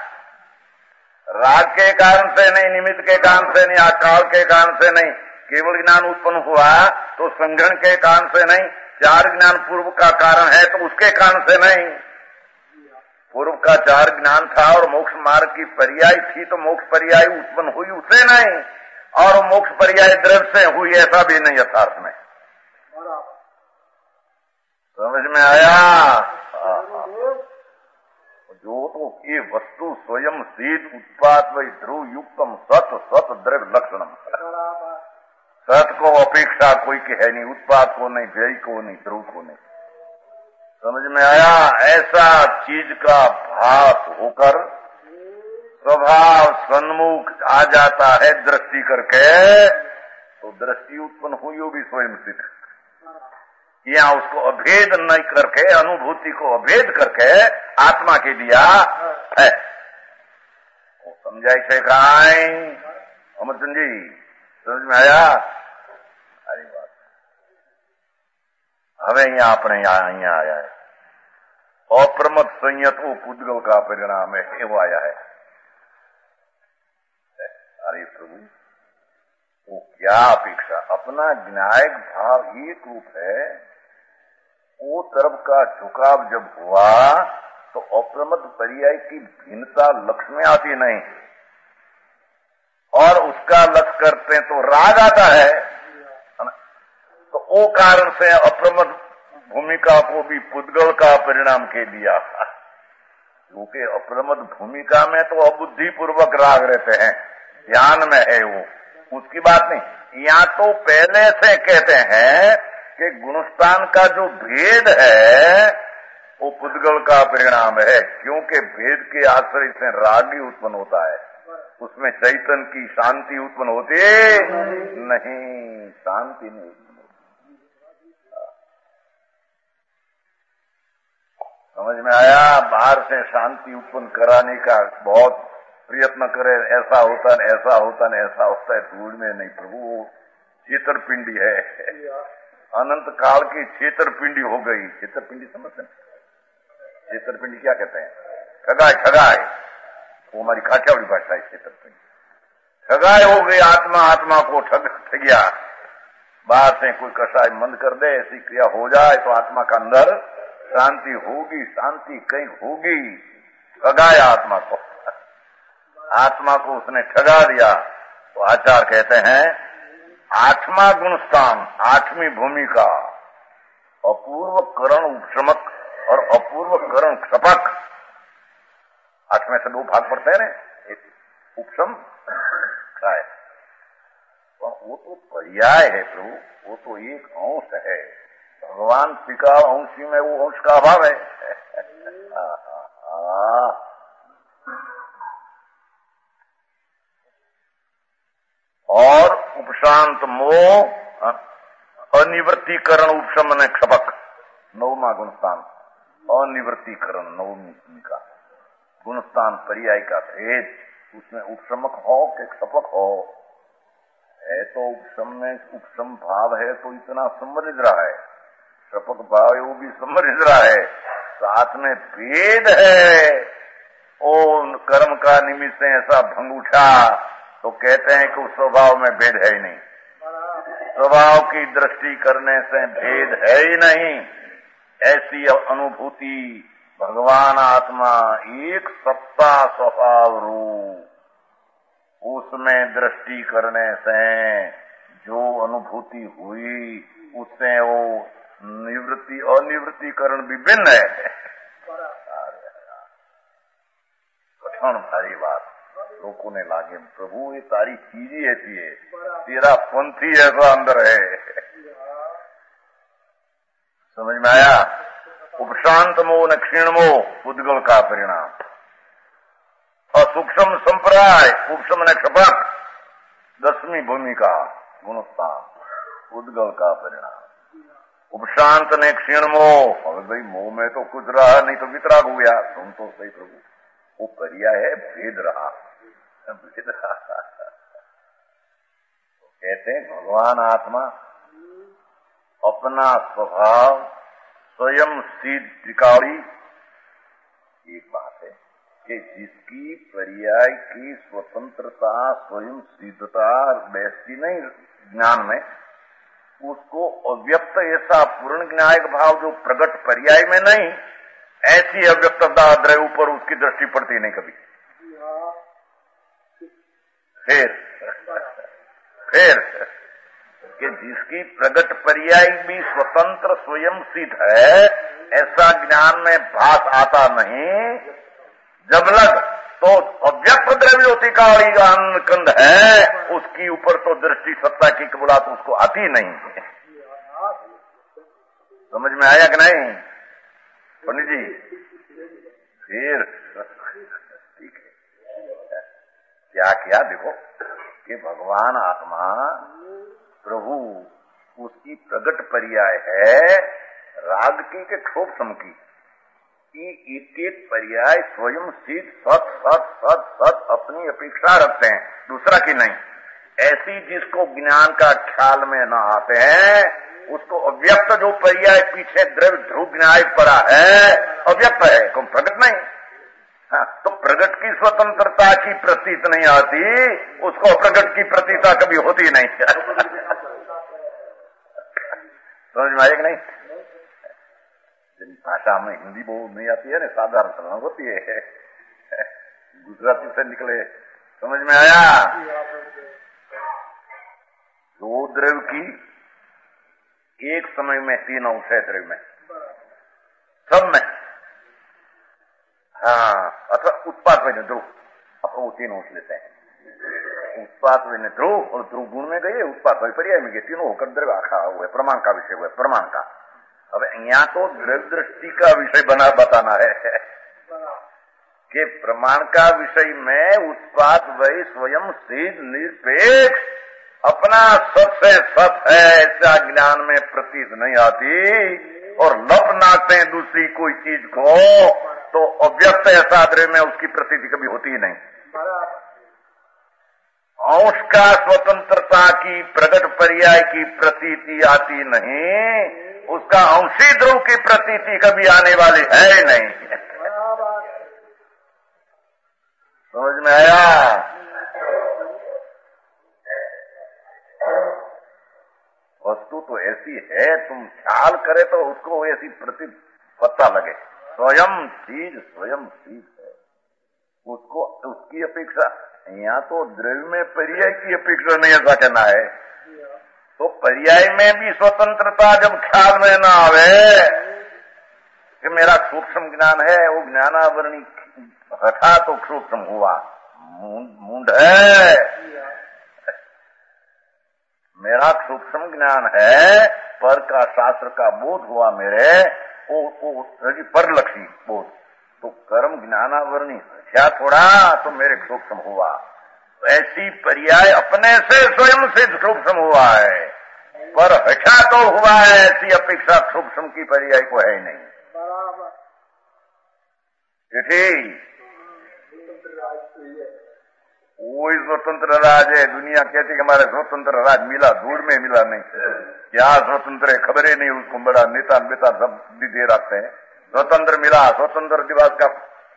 राग के कारण से नहीं, निमित्त के कारण से नहीं, अकाल के कारण से नहीं, केवल ज्ञान उत्पन्न हुआ तो संग्रहण के कारण से नहीं, 4 ज्ञान पूर्व का कारण है तो उसके कारण से नहीं। पूर्व का 4 ज्ञान था और मोक्ष मार्ग की पर्याय थी, तो मोक्ष पर्याय उत्पन्न हुई उससे नहीं, और मोक्ष पर्याय द्रव्य से हुई ऐसा भी नहीं यथार्थ में। समझ में आया? जो तो ये वस्तु स्वयं सिद्ध उत्पाद वही ध्रुव युक्तम सत सत द्रव्य लक्षणम। सत को अपेक्षा कोई की है नहीं, उत्पाद को नहीं, व्यय को नहीं, ध्रुव को नहीं। समझ में आया? ऐसा चीज का भास होकर स्वभाव सन्मुख आ जाता है दृष्टि करके, तो दृष्टि उत्पन्न हुई वो भी स्वयं सिद्ध। यहाँ उसको अभेद नहीं करके, अनुभूति को अभेद करके आत्मा के दिया है। समझाई छे काई अमरचंद जी? समझ में आया? अरे बात હવે અહીંયા આપણે અહીંયા आया है अप्रमत संयत वो पुद्गल का परिणाम है, वो आया है। अरे प्रभु, वो क्या अपेक्षा? अपना न्यायिक भाव एक रूप है, वो तरफ का झुकाव जब हुआ तो अप्रमत पर्याय की भिन्नता लक्ष्य में आती नहीं, और उसका लक्ष्य करते तो राग आता है। तो वो कारण से अप्रमत भूमिका को भी पुद्गल का परिणाम के दिया, क्योंकि अप्रमत भूमिका में तो अबुद्धि पूर्वक राग रहते हैं, ध्यान में है वो, उसकी बात नहीं। यहाँ तो पहले से कहते हैं कि गुणस्थान का जो भेद है वो पुद्गल का परिणाम है, क्योंकि भेद के आश्रय से राग ही उत्पन्न होता है, उसमें चैतन्य की शांति उत्पन्न होती नहीं, शांति नहीं। समझ में आया? बाहर से शांति उत्पन्न कराने का बहुत प्रयत्न करे, ऐसा होता है, ऐसा होता है, ऐसा होता है, धूल में नहीं प्रभु, वो छेतरपिंडी है, अनंत काल की छेतरपिंडी हो गई। छेतरपिंडी समझते हैं? छेतरपिंडी क्या कहते हैं? ठगाए, ठगाए, वो हमारी काठियावाड़ी भाषा है छेतरपिंडी। ठगाए हो गई आत्मा, आत्मा को ठगिया। बाहर से कोई कषाय मंद कर दे, ऐसी क्रिया हो जाए तो आत्मा का अंदर शांति होगी, शांति कहीं होगी। ठगाया आत्मा को, आत्मा को उसने ठगा दिया। तो आचार्य कहते हैं आठवां गुणस्थान, आठवीं भूमिका, अपूर्व करण उपशमक और अपूर्व करण क्षपक। आठवें से दो भाग पड़ते हैं ना, एक उपशम है, वो तो पर्याय है प्रभु, वो तो एक अंश है। भगवान स्वीकार अंशी में वो अंश का अभाव है। और उपशांत मोह, अनिवृत्तीकरण उपशम ने क्षपक, नौवां गुणस्थान, अनिवृत्तीकरण नवमी भूमिका, गुणस्थान पर्याय का भेद, उसमें उपशमक हो कि क्षपक हो, है तो उपशम में उपशम भाव है तो इतना समझ रहा है, क्षपक भाव वो भी समझ रहा है, साथ में भेद है। ओ कर्म का निमित्त से ऐसा भंग उठा तो कहते हैं कि उस स्वभाव में भेद है ही नहीं, स्वभाव की दृष्टि करने से भेद है ही नहीं। ऐसी अनुभूति भगवान आत्मा एक सत्ता स्वभाव रूप, उसमें दृष्टि करने से जो अनुभूति हुई उससे वो निवृत्ति अनिवृत्तीकरण भी भिन्न है। कठिन भारी बात लोगों ने लागे, प्रभु ये तारी चीज ही ऐसी है, तेरा पंथी ऐसा अंदर है। समझ में आया? उपशांत मोह न क्षीण मोह पुद्गल का परिणाम, और सूक्ष्म संप्राय उपशम न क्षपक, 10वीं भूमिका गुणस्थान उद्गल का परिणाम। उपशांत ने क्षीण मोह, अरे भाई मोह में तो कुछ रहा नहीं तो वितराग हो गया, तुम तो सही प्रभु, वो पर्याय है भेद रहा, भेद रहा। तो कहते हैं भगवान आत्मा अपना स्वभाव स्वयं सिद्ध त्रिकाली, एक बात है कि जिसकी पर्याय की स्वतंत्रता स्वयं सिद्धता बैठती नहीं ज्ञान में, उसको अव्यक्त ऐसा पूर्ण न्यायिक भाव जो प्रगट पर्याय में नहीं, ऐसी अव्यक्तता द्रव्य ऊपर उसकी दृष्टि पड़ती नहीं कभी। फिर फिर कि जिसकी प्रगट पर्याय भी स्वतंत्र स्वयं सिद्ध है, ऐसा ज्ञान में भास आता नहीं। जब लग तो अव्यक्त द्रव्योति का कंद है, उसकी ऊपर तो दृष्टि सत्ता की कबूला तो उसको आती नहीं। समझ में आया कि नहीं पंडित जी? फिर ठीक है, क्या किया देखो कि भगवान आत्मा प्रभु उसकी प्रगट पर्याय है राग की के क्षोभ की। एक एक पर्याय स्वयं सिद्ध सत सत सत सत अपनी अपेक्षा रखते हैं, दूसरा की नहीं। ऐसी जिसको ज्ञान का ख्याल में न आते हैं उसको अव्यक्त जो पर्याय पीछे द्रव्य ध्रुव न्याय पड़ा है अव्यक्त है, कोई प्रगट नहीं। हाँ, तो प्रगट की स्वतंत्रता की प्रतीत नहीं आती, उसको प्रगट की प्रतीता कभी होती नहीं। समझ में आए कि नहीं? जिन भाषा में हिंदी बोल नहीं आती है ना, साधारण होती है, गुजराती से निकले, समझ में आया? दो द्रव्य की एक समय में तीन अंश है द्रव्य में, सब में। हाँ, अथवा उत्पाद में ध्रुव, अपन वो तीन अंश लेते हैं। उत्पाद में ध्रुव और ध्रुव गुण में गए, उत्पाद पर्याय में गए, तीनों होकर द्रव्य आखा हुआ है, प्रमाण का विषय हुआ है, प्रमाण का। अब यहाँ तो द्रव्य दृष्टि का विषय बना बताना है कि प्रमाण का विषय में उत्पाद वही स्वयं सिद्ध निरपेक्ष अपना सत से सत है, ऐसा ज्ञान में प्रतीत नहीं आती। और लप नाकते हैं दूसरी कोई चीज को, तो अव्यक्त ऐसा द्रव्य में उसकी प्रतीति कभी होती ही नहीं। अंश का स्वतंत्रता की प्रगट पर्याय की प्रतीति आती नहीं, उसका अंशी ध्रुव की प्रतीति कभी आने वाली है ही नहीं। समझ में आया? वस्तु तो ऐसी है, तुम ख्याल करे तो उसको ऐसी प्रति पता लगे। स्वयं चीज है, उसको उसकी अपेक्षा। यहाँ तो द्रव्य में पर्याय की अपेक्षा नहीं, ऐसा कहना है। तो पर्याय में भी स्वतंत्रता जब ख्याल में न आवे कि मेरा सूक्ष्म ज्ञान है, वो ज्ञानावरणी हटा तो सूक्ष्म हुआ, मूंढ है। मेरा सूक्ष्म ज्ञान है, पर का शास्त्र का बोध हुआ मेरे, वो परलक्षी बोध, तो कर्म ज्ञानावरणी क्या थोड़ा तो मेरे सूक्ष्म हुआ। ऐसी पर्याय अपने से स्वयं से सूक्ष्म हुआ है, पर हटा तो हुआ है, ऐसी अपेक्षा सूक्ष्म की पर्याय को है ही नहीं। वही स्वतंत्र राज है। दुनिया कहती कि हमारे स्वतंत्र राज मिला, दूर में मिला नहीं। क्या स्वतंत्र है खबर ही नहीं उसको, बड़ा नेता बेता सब दे रखते हैं। स्वतंत्र मिला, स्वतंत्र दिवस का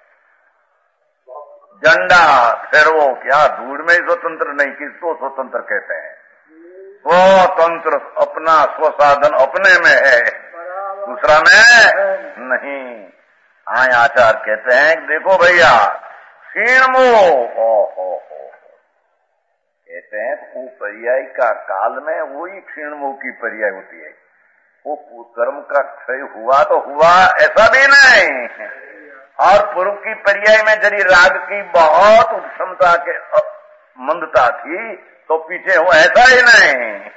झंडा फिर वो क्या दूर में ही स्वतंत्र नहीं, किसको स्वतंत्र कहते हैं? स्वतंत्र अपना स्वसाधन अपने में है, दूसरा में नहीं। आय आचार कहते हैं देखो भैया क्षीण मोह, कहते हैं वो पर्याय का काल में वही क्षीण मोह की पर्याय होती है। वो कर्म का क्षय हुआ तो हुआ, ऐसा भी नहीं। और पूर्व की पर्याय में यदि राग की बहुत क्षमता के मंदता थी तो पीछे हो, ऐसा ही नहीं।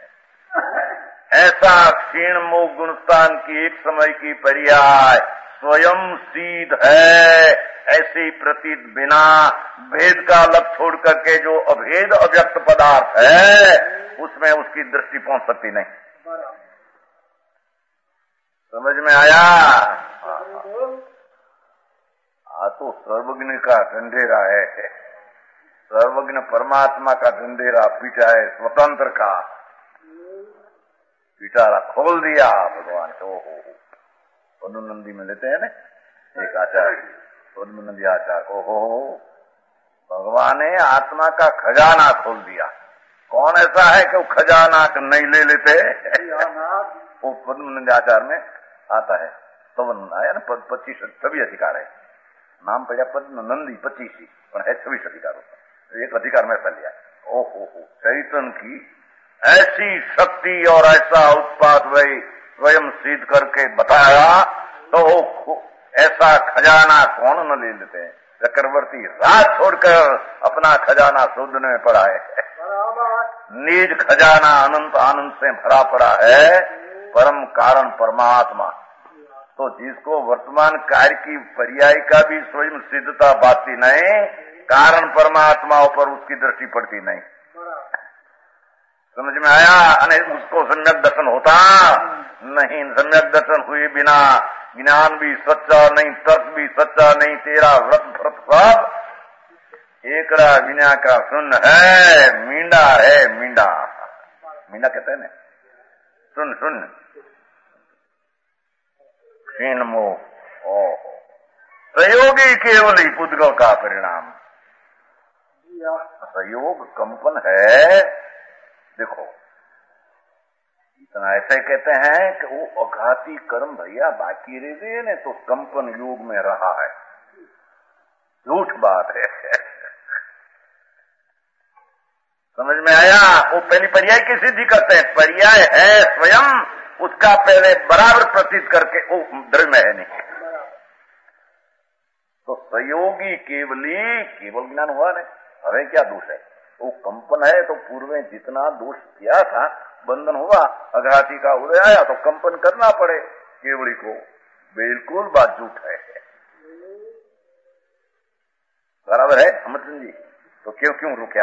ऐसा क्षीण मोह गुणस्थान की एक समय की पर्याय स्वयं सिद्ध है, ऐसी प्रतीत बिना भेद का अलग छोड़ करके जो अभेद अव्यक्त पदार्थ है उसमें उसकी दृष्टि पहुंच सकती नहीं। समझ में आया? तो सर्वज्ञ का ढंढेरा है, सर्वज्ञ परमात्मा का ढंढेरा पीटा है, स्वतंत्र का पिटारा खोल दिया भगवान को। पद्मनंदी में लेते हैं ना एक आचार्य, पद्मनंदी आचार्य को भगवान ने आत्मा का खजाना खोल दिया। कौन ऐसा है कि वो खजाना नहीं ले लेते? वो पद्मनंदी आचार्य में आता है, पवन आया ना, 25 अधिकार है, नाम पड़ा पद्मनंदी 25 पर है 26 अधिकार होता। एक अधिकार में ऐसा लिया, ओहो, चैतन्य की ऐसी शक्ति और ऐसा उत्पाद वही स्वयं सिद्ध करके बताया, तो ऐसा खजाना कौन न ले लेते हैं। चक्रवर्ती रात छोड़कर अपना खजाना शोधने में पड़ा है। निज खजाना अनंत आनंद से भरा पड़ा है, परम कारण परमात्मा। तो जिसको वर्तमान कार्य की पर्याय का भी स्वयं सिद्धता बाती नहीं, कारण परमात्मा पर उसकी दृष्टि पड़ती नहीं। समझ में आया? उसको सम्यक दर्शन होता नहीं। सम्यक दर्शन हुए बिना ज्ञान भी सच्चा नहीं, तर्क भी सच्चा नहीं, तेरा व्रत भ्रत सब एकड़ा विना का सुन है, मींडा है मींडा। मींडा कहते हैं ना, सुन सुन क्षीण मोह। सहयोगी केवल ही पुद्गल का परिणाम। सहयोग कंपन है। देखो, इतना ऐसे कहते हैं कि वो अघाती कर्म भैया बाकी रह गए ने तो कंपन योग में रहा है। झूठ बात है। समझ में आया? वो पहली पर्याय की सिद्धि करते हैं। पर्याय है स्वयं, उसका पहले बराबर प्रतीत करके वो द्रव्य में है नहीं। तो सहयोगी केवली, केवल ज्ञान हुआ नहीं, अरे क्या दोष है? वो कंपन है तो पूर्व में जितना दोष किया था, बंधन हुआ, अघाती का उदय आया तो कंपन करना पड़े केवली को। बिल्कुल बात झूठ है। बराबर है अमरचंद जी? तो क्यों रुकिया?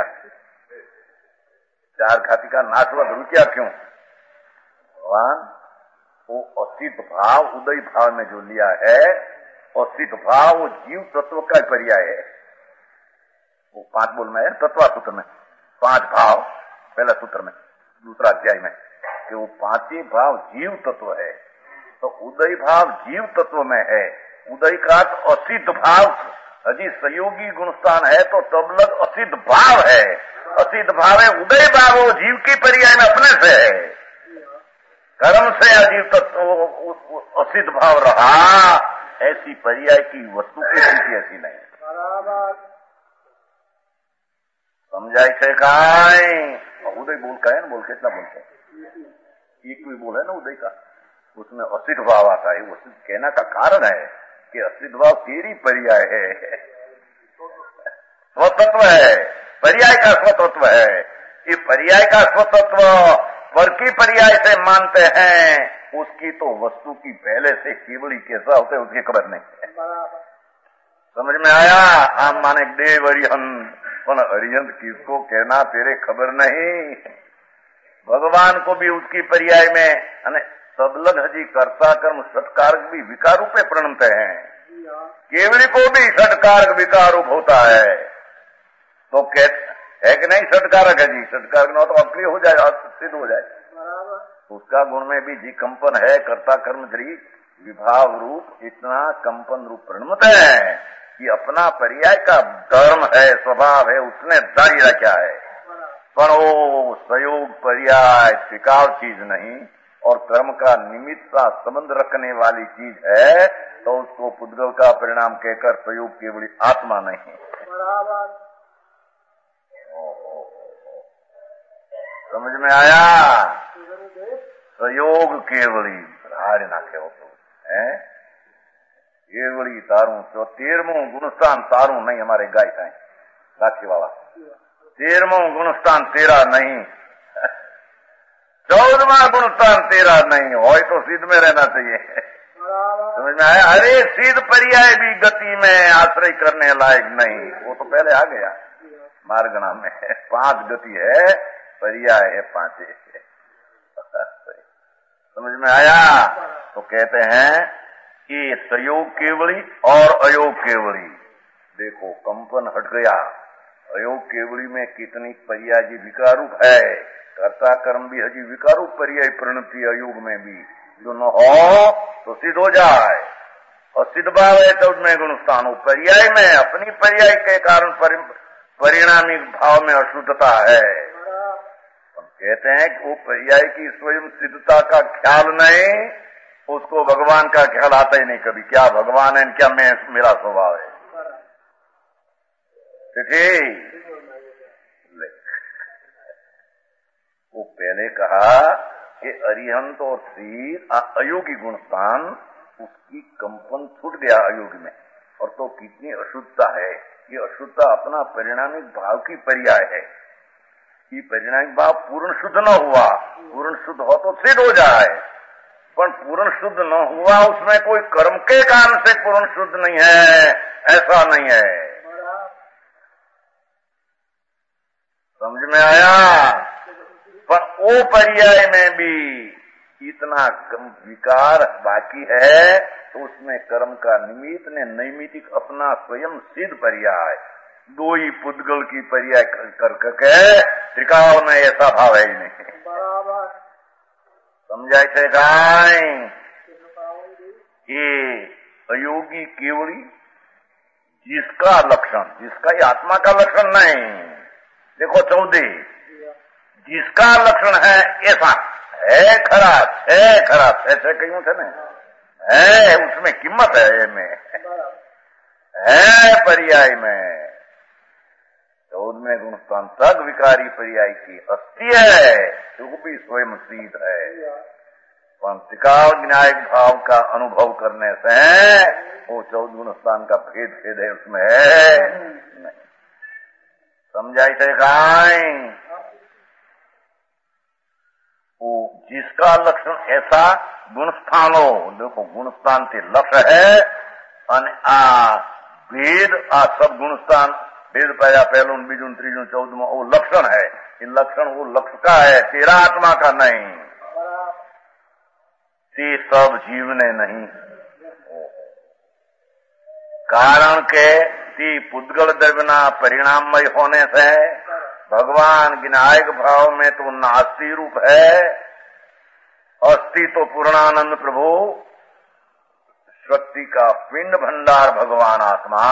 चार घाती का नाश हुआ, रुकिया क्यों? भगवान वो असिद्ध भाव उदय भाव में जो लिया है, असिद्ध भाव वो जीव तत्व का पर्याय है। वो 5 बोल में है, तत्वा सूत्र में 5 भाव, पहला सूत्र में, दूसरा अध्याय में, कि वो 5 भाव जीव तत्व है। तो उदय भाव जीव तत्व में है। उदय का असिद्ध भाव अजी सहयोगी गुणस्थान है, तो तब लग असिद्ध भाव है। असिद्ध भाव है, उदय भाव वो जीव की पर्याय में अपने से है। कर्म से अजीव तत्व असिद्ध भाव रहा, ऐसी पर्याय की वस्तु की स्थिति ऐसी नहीं। समझाई से काय उदय बोल का है ना, बोल कितना बोलते हैं, एक भी बोल है ना उदय का, उसमें असिद्ध भाव आता है। वो कहना का कारण है कि असिद्ध भाव तेरी पर्याय है, स्वतत्व है, पर्याय का स्वतत्व है। ये पर्याय का स्वतत्व पर की पर्याय से मानते हैं, उसकी तो वस्तु की पहले से केवली कैसा होता है उसकी खबर नहीं है। समझ में आया? हम माने देव अरिहंत, पर अरिहंत किसको कहना तेरे खबर नहीं। भगवान को भी उसकी पर्याय में सब लग हजी कर्ता कर्म षटकारक भी विकार रूपे प्रणमते हैं। केवली को भी षटकारक विकार रूप होता है। तो है कि नहीं षटकारक है जी? षटकारक न हो तो अक्रिय हो जाए, सिद्ध हो जाए। उसका गुण में भी जी कंपन है, कर्ता कर्म श्री विभाव रूप, इतना कंपन रूप प्रणमत है कि अपना पर्याय का धर्म है, स्वभाव है, उसने जारी रखा है। पर वो सहयोग पर्याय टिकाव चीज नहीं और कर्म का निमित्त का संबंध रखने वाली चीज है, तो उसको पुद्गल का परिणाम कहकर सहयोग केवल आत्मा नहीं। समझ में आया? सहयोग केवली हारे नाखे हो तो है केवली तारू। तो 13वां गुणस्थान तारू नहीं, हमारे गाय का राखी वाला 13वां गुणस्थान तेरा नहीं, 14वां गुणस्थान तेरा नहीं हो तो सिद्ध में रहना चाहिए। समझ में आया? अरे सिद्ध पर्याय भी गति में आश्रय करने लायक नहीं, वो तो पहले आ गया मार्गणा में। 5 गति है, पर्याय है 5। समझ में आया? तो कहते हैं कि सहयोग केवली और अयोग केवली। देखो कंपन हट गया, अयोग केवली में कितनी पर्याय जी विकारूप है, कर्ता कर्म भी हजी विकारूप पर्याय प्रणति अयोग में भी जो न हो तो सिद्ध हो जाए। और सिद्ध भाव है 14वें गुणस्थान, पर्याय में अपनी पर्याय के कारण परिणामी भाव में अशुद्धता है। कहते हैं कि वो पर्याय की स्वयं सिद्धता का ख्याल नहीं, उसको भगवान का ख्याल आता ही नहीं कभी। क्या भगवान है, क्या मैं, मेरा स्वभाव है। ठीक पहले कहा कि अरिहंत और शीर अयोगी गुणस्थान, उसकी कंपन छूट गया अयोग में, और तो कितनी अशुद्धता है। ये अशुद्धता अपना परिणामिक भाव की पर्याय है। कि परिणामिक भाव पूर्ण शुद्ध न हुआ, पूर्ण शुद्ध हो तो सिद्ध हो जाए, पर पूर्ण शुद्ध न हुआ उसमें कोई कर्म के कारण से पूर्ण शुद्ध नहीं है, ऐसा नहीं है। समझ में आया? पर वो पर्याय में भी इतना विकार बाकी है, तो उसमें कर्म का निमित्त ने नैमितिक अपना स्वयं सिद्ध पर्याय, दो ही पुद्गल की पर्याय कर के त्रिकाल में ऐसा भाव है ही नहीं। समझाय थे गाय? ये अयोगी केवली जिसका लक्षण, जिसका ये आत्मा का लक्षण नहीं, देखो 14, जिसका लक्षण है ऐसा है खराब, है खराब, ऐसे कहीं थे ना, है उसमें कीमत है, में है पर्याय में 14वें गुणस्थान तक विकारी पर्याय की अस्थि है, वो भी स्वयं सिद्ध है। त्रिकाल विनायक भाव का अनुभव करने से वो 14 गुणस्थान का भेद है, उसमें है नहीं। समझाई थे गाय? वो जिसका लक्षण ऐसा गुणस्थानो, देखो गुणस्थान के लक्ष्य है, भेद सब गुणस्थान भेद पाया पहलू बीजू त्रीजू 14वां वो लक्षण है। ये लक्षण वो लक्ष्य का है, तेरा आत्मा का नहीं। ते सब जीव ने नहीं, कारण के ती पुद्गल द्रव्यना परिणाममय होने से भगवान विनायक भाव में तो नास्ति रूप है, अस्थि तो पूर्णानंद प्रभु, शक्ति का पिंड भंडार भगवान आत्मा,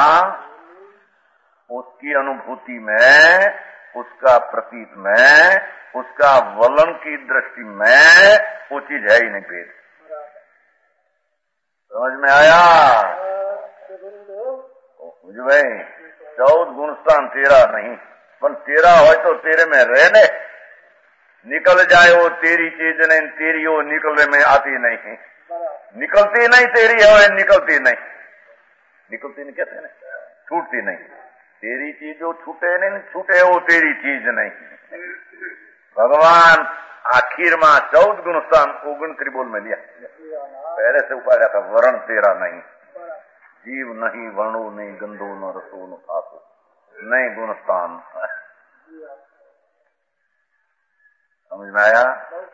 उसकी अनुभूति में, उसका प्रतीत में, उसका वलन की दृष्टि में वो चीज है ही नहीं भेद। समझ में आया? मुझ भाई 14 गुणस्थान तेरा नहीं, पर तेरा हो तो तेरे में रहने, निकल जाए वो तेरी चीज नहीं, तेरी वो निकलने में आती नहीं, निकलती नहीं तेरी है, निकलती नहीं, निकलती नहीं कहते ना, छूटती नहीं। तेरी चीज जो छूटे नहीं, छूटे वो तेरी चीज नहीं। भगवान आखिर में 14 गुणस्थान 19 त्रिबोल में लिया, पहले से उपाया था वर्ण तेरा नहीं, जीव नहीं, वर्णो नहीं, गंधो न रसो न खासो नहीं, गुणस्थान। समझ में आया?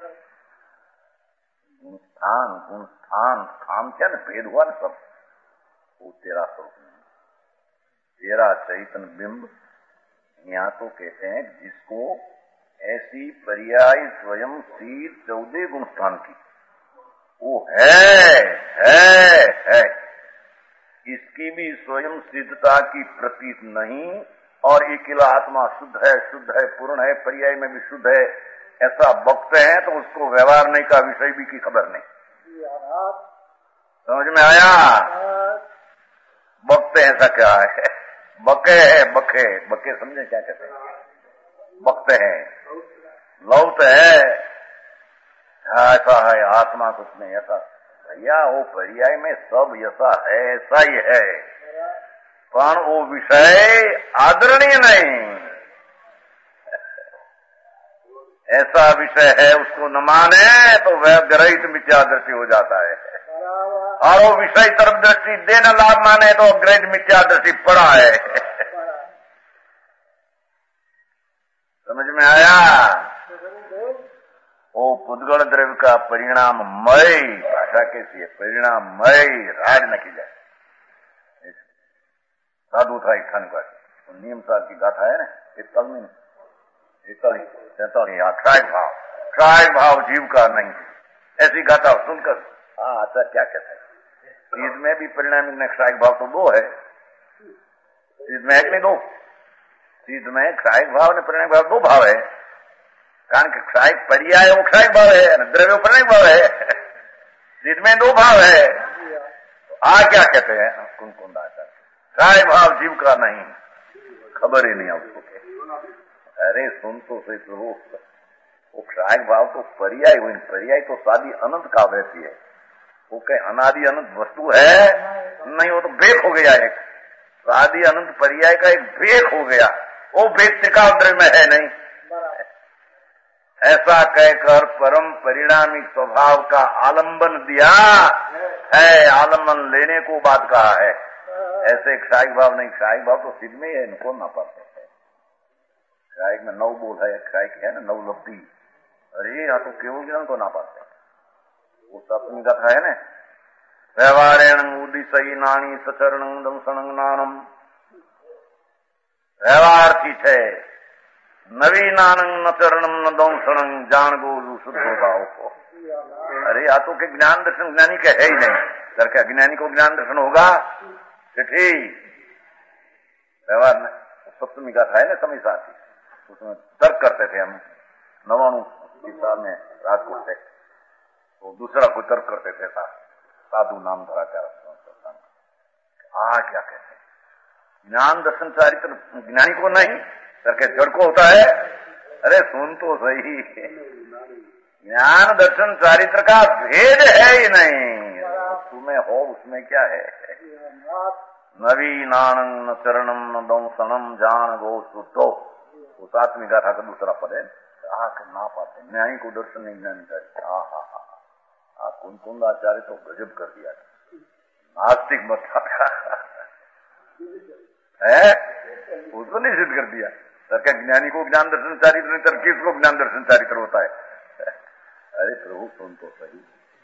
गुणस्थान, गुणस्थान, स्थान क्या ना भेद हुआ ना सब, वो तेरा स्वरूप नहीं, तेरा चैतन्य बिंब। यहाँ तो कहते हैं जिसको ऐसी पर्याय स्वयं शील 14 गुणस्थान की वो है। इसकी भी स्वयं सिद्धता की प्रतीत नहीं, और अकेला आत्मा शुद्ध है, पूर्ण है, पर्याय में भी शुद्ध है, ऐसा बकते हैं तो उसको व्यवहार नहीं का विषय भी की खबर नहीं। समझ में आया? बकते हैं ऐसा क्या है? बके है, बके समझे क्या कहते हैं? बकते हैं, लौट है, ऐसा है, आत्मा कुछ नहीं ऐसा। भैया वो पर्याय में सब ऐसा है, ऐसा ही है, पर वो विषय आदरणीय नहीं, ऐसा विषय है उसको न माने तो वह ग्रहित मिथ्या दृष्टि हो जाता है, और वो विषय तरफ दृष्टि देना लाभ माने तो ग्रहित मिथ्या दृष्टि पड़ा है। समझ में आया? वो पुद्गल द्रव्य का परिणाममय, भाषा कैसी है, परिणाममय राज न की जाए। साधु था एक खान का नियम साहब की गाथा है ना, क्षायक भाव जीव का नहीं, ऐसी गाथा सुनकर अच्छा क्या कहता है? चीज में भी परिणाम में क्षायक भाव तो दो है, चीज में एक नहीं दो, चीज में क्षायक भाव ने परिणाम भाव दो भाव है, कारण कि क्षायक पर्याय वो क्षायक भाव है, द्रव्य परिणाम भाव है, चीज में दो भाव है। तो क्या कहते हैं कुंकुंद आचार्य, क्षायक भाव जीव का नहीं, खबर ही नहीं उसको। अरे सुन तो सही प्रभु, वो क्षायक भाव तो पर्याय हुई, पर्याय तो सादी अनंत काल रहती है। वो कहीं अनादि अनंत वस्तु है नहीं, वो तो भेद हो गया एक सादी अनंत पर्याय का एक भेद हो गया। वो भेद त्रिकाल में है नहीं। ऐसा कहकर परम परिणामी स्वभाव का आलंबन दिया है, आलंबन लेने को बात कहा है। ऐसे क्षायिक भाव नहीं, क्षायिक भाव तो सिद्ध में है, इनको ना पाते है। क्षायिक में 9 बोल है, क्षायिक है ना 9 लब्धि। अरे यहाँ तो केवल ज्ञान को ना पाते, वो सप्तमी कथा है ना, व्यवहारेण उदिशई नानी सचरण दंसण नानम। व्यवहारથી છે नवीनानंग न चरणम न दंसणं जान गोलू शुद्ध भाव को। अरे या तो के ज्ञान दर्शन ज्ञानी के है ही नहीं, सर क्या अज्ञानी को ज्ञान दर्शन होगा? चिट्ठी व्यवहार में सप्तमी का था है ना समय साथी, उसमें तर्क करते थे हम 99 साल में राजकोट से, तो दूसरा कोई तर्क करते थे साधु नाम धरा क्या क्या कहते ज्ञान दर्शन चारित्र ज्ञानी को नहीं, सर के जड़ को होता है। अरे सुन तो सही, ज्ञान दर्शन चारित्र का भेद है ही नहीं, तुम्हें हो उसमें क्या है? नवीनानं न चरणम न दंसनम जान गो शुद्धो, वो सातवीं गाथा का दूसरा पद है। ना पाते न्यायी को दर्शन नहीं ज्ञानी चाहिए। कुंद आचार्य तो गजब कर दिया, नास्तिक मत है, उसको नहीं सिद्ध कर दिया। सर क्या ज्ञानी को ज्ञान दर्शन चारित्र नहीं, तर किसको ज्ञान दर्शन चारित्र होता है? अरे प्रभु सुन तो सही,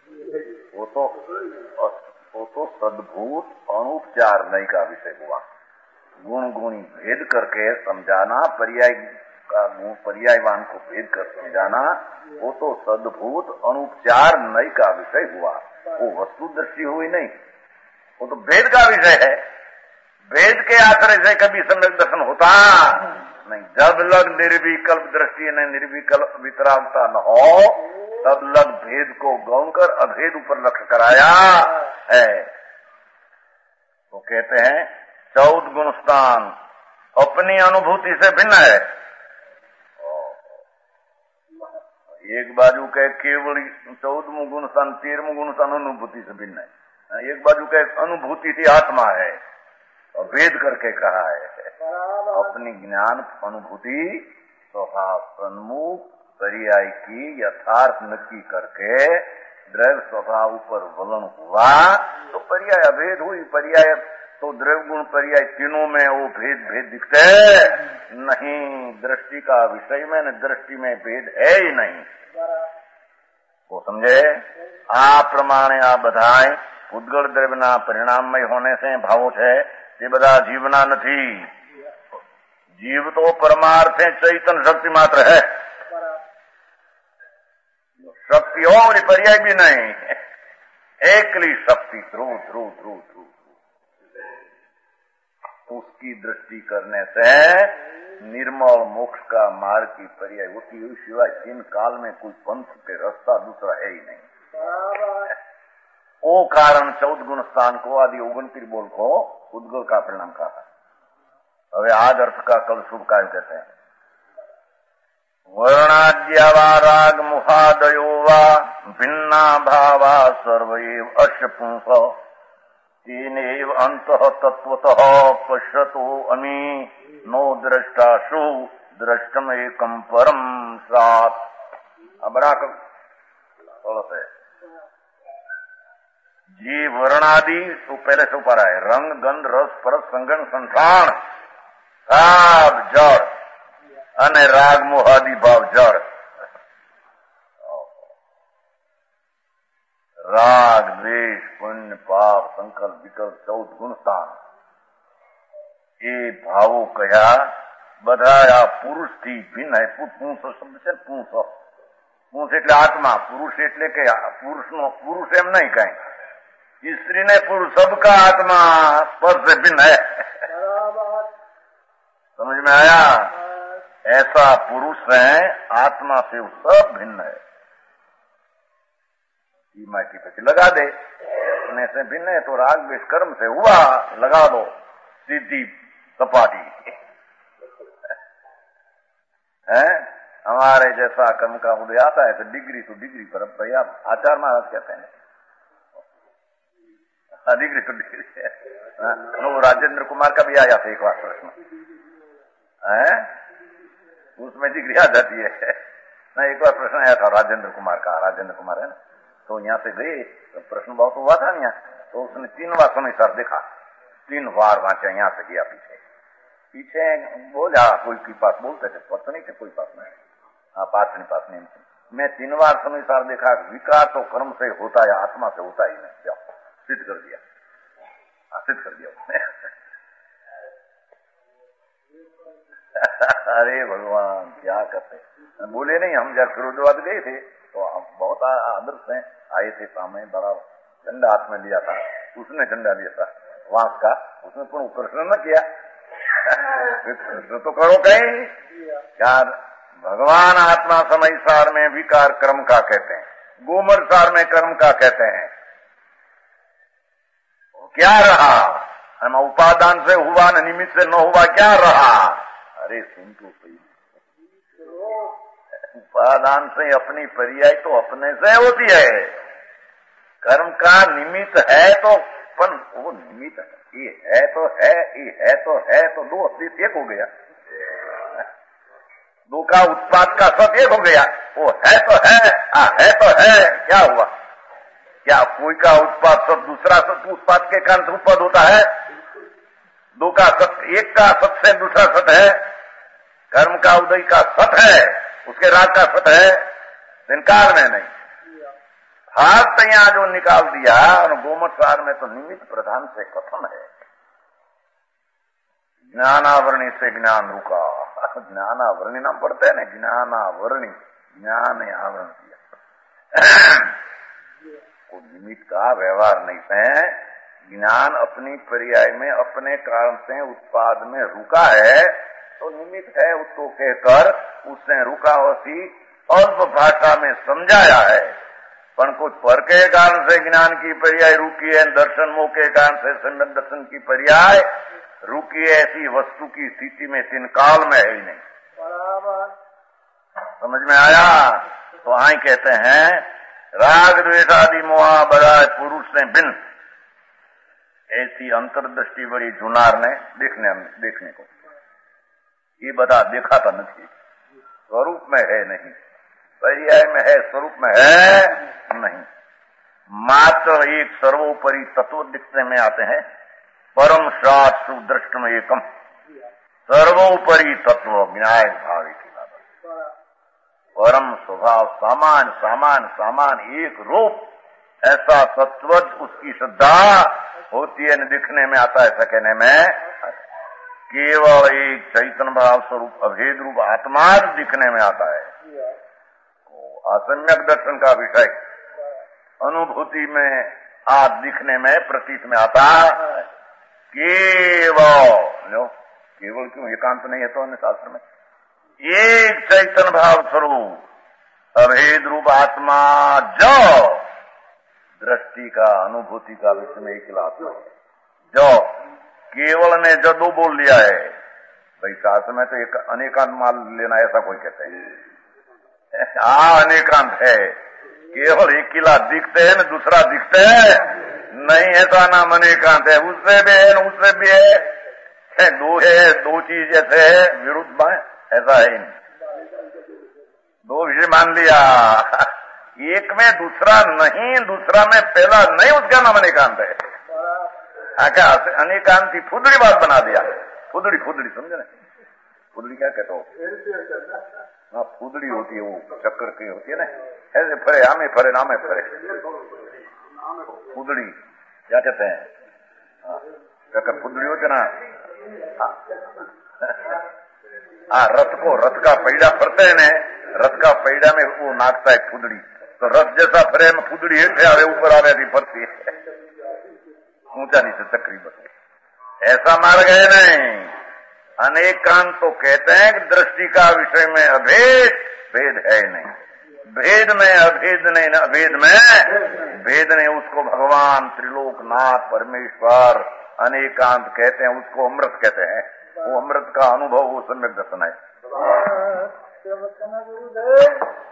वो तो सद्भूत अनुपचार नहीं का विषय हुआ। गुण गुणी भेद करके समझाना, पर्याय का गुण पर्यायवान को भेद कर समझाना, वो तो सद्भूत अनुपचार नहीं का विषय हुआ। वो वस्तु दृष्टि हुई नहीं, वो तो भेद का विषय है। वेद के आश्रय से कभी सम्यक दर्शन होता नहीं। जब लग निर्विकल्प दृष्टि ने निर्विकल्प वितरागता न हो, तब लग भेद को गौण कर अभेद ऊपर लक्ष्य कराया है। तो कहते हैं 14 गुण स्थान अपनी अनुभूति से भिन्न है। एक बाजू का केवल 14वां गुण स्थान 13वां गुण स्थान अनुभूति से भिन्न है। एक बाजू का अनुभूति थी आत्मा है, और वेद करके कहा है अपनी ज्ञान अनुभूति स्वभाव सन्मुख पर्याय की यथार्थ नक्की करके द्रव्य स्वभाव पर वलन हुआ तो पर्याय अभेद हुई। पर्याय तो द्रव्य गुण पर्याय तीनों में वो भेद दिखते नहीं। दृष्टि का विषय में न दृष्टि में भेद है ही नहीं। वो समझे? आ प्रमाणे आ बधाय उद्गल द्रव्यना परिणाममय होने से भावो है તે બધા જીવના નથી। जीव तो परमार्थ है, चैतन्य शक्ति मात्र है। शक्ति और पर्याय भी नहीं, एकली शक्ति ध्रुव ध्रुव ध्रुव ध्रुव। उसकी दृष्टि करने से निर्मल मोक्ष का मार्ग की पर्याय होती हुई सिवाय इन काल में कोई पंथ के रास्ता दूसरा है ही नहीं। वो कारण 14 गुण स्थान को आदि 29 बोल को उद्गल का परिणाम कहा। હવે आज अर्थ का कल शुभ कार्य कहते हैं। वर्णाद्या वा राग मुहादयो वा भिन्ना भावा सर्वैव अस्य पुंस तेनैव अंतः तत्वतः पश्यतो अमी नो द्रष्टासु द्रष्टमेकं परम सात्। बड़ा गलत है। जी वर्णादि तो पहले से ऊपर है, रंग गंध रस परस संगन संठान सब जड़ अने राग मोहादि भाव जड़। राग द्वेष पुण्य पाप संकल्प विकल्प 14 गुण स्थान ये भावो कया બધા પુરુષ થી ભિન્ન है। पुंस शब्द છે पुंस એટલે આત્મા, પુરુષ એટલે કે પુરુષનો પુરુષ એમ નહીં કઈ, स्त्री ने पुरुष सबका आत्मा पर से भिन्न है। समझ में आया? ऐसा पुरुष है, आत्मा से सब भिन्न है। माटी पे लगा दे, अपने से भिन्न है तो राग द्वेष कर्म से हुआ, लगा दो सीधी सपाटी है। हमारे जैसा कर्म का उदय आता है तो डिग्री पर भैया आचार्य महाराज कहते हैं डिग्री तो डिग्री है। वो राजेंद्र कुमार का भी आया था एक बार प्रश्न, उसमें डिग्री आ जाती है ना। एक बार प्रश्न आया था राजेंद्र कुमार का, राजेंद्र कुमार है ना, तो यहाँ से गए तो प्रश्न बहुत हुआ था यहाँ, तो उसने 3 बार समय सर देखा, 3 बार वांचा, यहाँ से गया पीछे बोला कोई के पास बोलते थे, पता नहीं थे कोई पास में, हाँ पास नहीं। मैं 3 बार समय सर देखा, विकार तो कर्म से होता है, आत्मा से होता ही नहीं। जाओ सिद्ध कर दिया उसने अरे भगवान क्या करते, बोले नहीं। हम जब फिरोजाबाद गए थे तो बहुत आदर से आए थे, सामने बड़ा झंडा हाथ में लिया था, उसने झंडा लिया था वांस का, उसने पूर्ण प्रश्न न किया तो करो कहीं क्या। भगवान आत्मा समय सार में विकार कर्म का कहते हैं, गोमर सार में कर्म का कहते हैं। क्या रहा, हम उपादान से हुआ न निमित्त से न हुआ, क्या रहा। अरे सुन तो सही, उपादान से अपनी पर्याय तो अपने से होती है, कर्म का निमित्त है तो पण वो निमित्त ये है तो है, ये है तो दो अस्तित्व एक हो गया, दो का उत्पाद का सब एक हो गया। वो है तो है, क्या हुआ। क्या कोई का उत्पाद सब दूसरा सब उत्पाद के कारण उत्पाद होता है। दो का सत, एक का सत से दूसरा सत है, कर्म का उदय का सत है, उसके राग का सत है, इनकार में नहीं। हाथ यहाँ जो निकाल दिया, और गोमत सार में तो निमित्त प्रधान से कथन है। ज्ञानावरणी से ज्ञान रुका, ज्ञानावरणी नाम पढ़ते हैं ना, ज्ञानावरणी, ज्ञान आवरण किया। वो निमित्त का व्यवहार नहीं है, ज्ञान अपनी पर्याय में अपने कारण से उत्पाद में रुका है, तो निमित्त है उसको कहकर उसने रुका होती अल्प भाषा में समझाया है। पर कुछ पर के कारण से ज्ञान की पर्याय रुकी है, दर्शन मोह के कारण से सम्यक दर्शन की पर्याय रुकी है, ऐसी वस्तु की स्थिति में 3 काल में है ही नहीं। समझ में आया। तो आई कहते हैं राग द्वेष आदि मोहा बड़ा पुरुष ने बिन, ऐसी अंतर्दृष्टि बड़ी जुनार ने देखने को ये बता देखा था नहीं, स्वरूप में है नहीं, पर्याय में है, स्वरूप में है नहीं। मात्र एक सर्वोपरि तत्व दिखने में आते हैं, परम शास्त्र दृष्टम एकम, सर्वोपरि तत्व न्याय भाव की बात, परम स्वभाव सामान एक रूप, ऐसा तत्व उसकी श्रद्धा होती है, दिखने में आता है। ऐसा कहने में केवल एक चैतन्य भाव स्वरूप अभेद रूप आत्मा दिखने में आता है। असम्यक दर्शन का विषय अनुभूति में आप दिखने में प्रतीत में आता है। केवल क्यों, एकांत नहीं है तो अन्य शास्त्र में एक चैतन्य भाव स्वरूप अभेद रूप आत्मा जो दृष्टि का अनुभूति का विषय में एक आत्मा है, जो केवल ने जो 2 बोल लिया है भाई, शास्त्र में तो एक अनेकांत मान लेना ऐसा कोई कहते हैं। अनेकांत है, केवल एक किला दिखते हैं न दूसरा दिखते है नहीं, ऐसा नाम अनेकांत है। उससे भी है न उससे भी है, 2 है, 2 चीज जैसे है विरुद्ध में, ऐसा है नहीं। 2 विषय मान लिया, एक में दूसरा नहीं, दूसरा में पहला नहीं, उसका नाम अनेकांत है। क्या अनेकांत की फुदड़ी बात बना दिया, फुदड़ी समझे ना, फुदड़ी क्या कहते हो, हाँ फुदड़ी होती है, वो चक्कर की होती है ना, ऐसे फरे आमे फरे नामे फरे, फुदड़ी क्या कहते हैं, चक्कर फुदड़ी होती ना। रथ का पैडा फरते है, रथ का पैडा में वो नाचता है फुदड़ी, तो रथ जैसा फरे में फुदड़ी हेठे आवे ऊपर आवे थी फरती है, ऊंचा नीचे चक्री बस ऐसा मार्ग है नहीं। अनेकांत तो कहते हैं कि दृष्टि का विषय में अभेद, भेद है नहीं, भेद में अभेद नहीं, अभेद में भेद नहीं, उसको भगवान त्रिलोकनाथ परमेश्वर अनेकांत कहते हैं, उसको अमृत कहते हैं। वो अमृत का अनुभव वो सम्यक दर्शन है। नमस्कार गुरुदेव।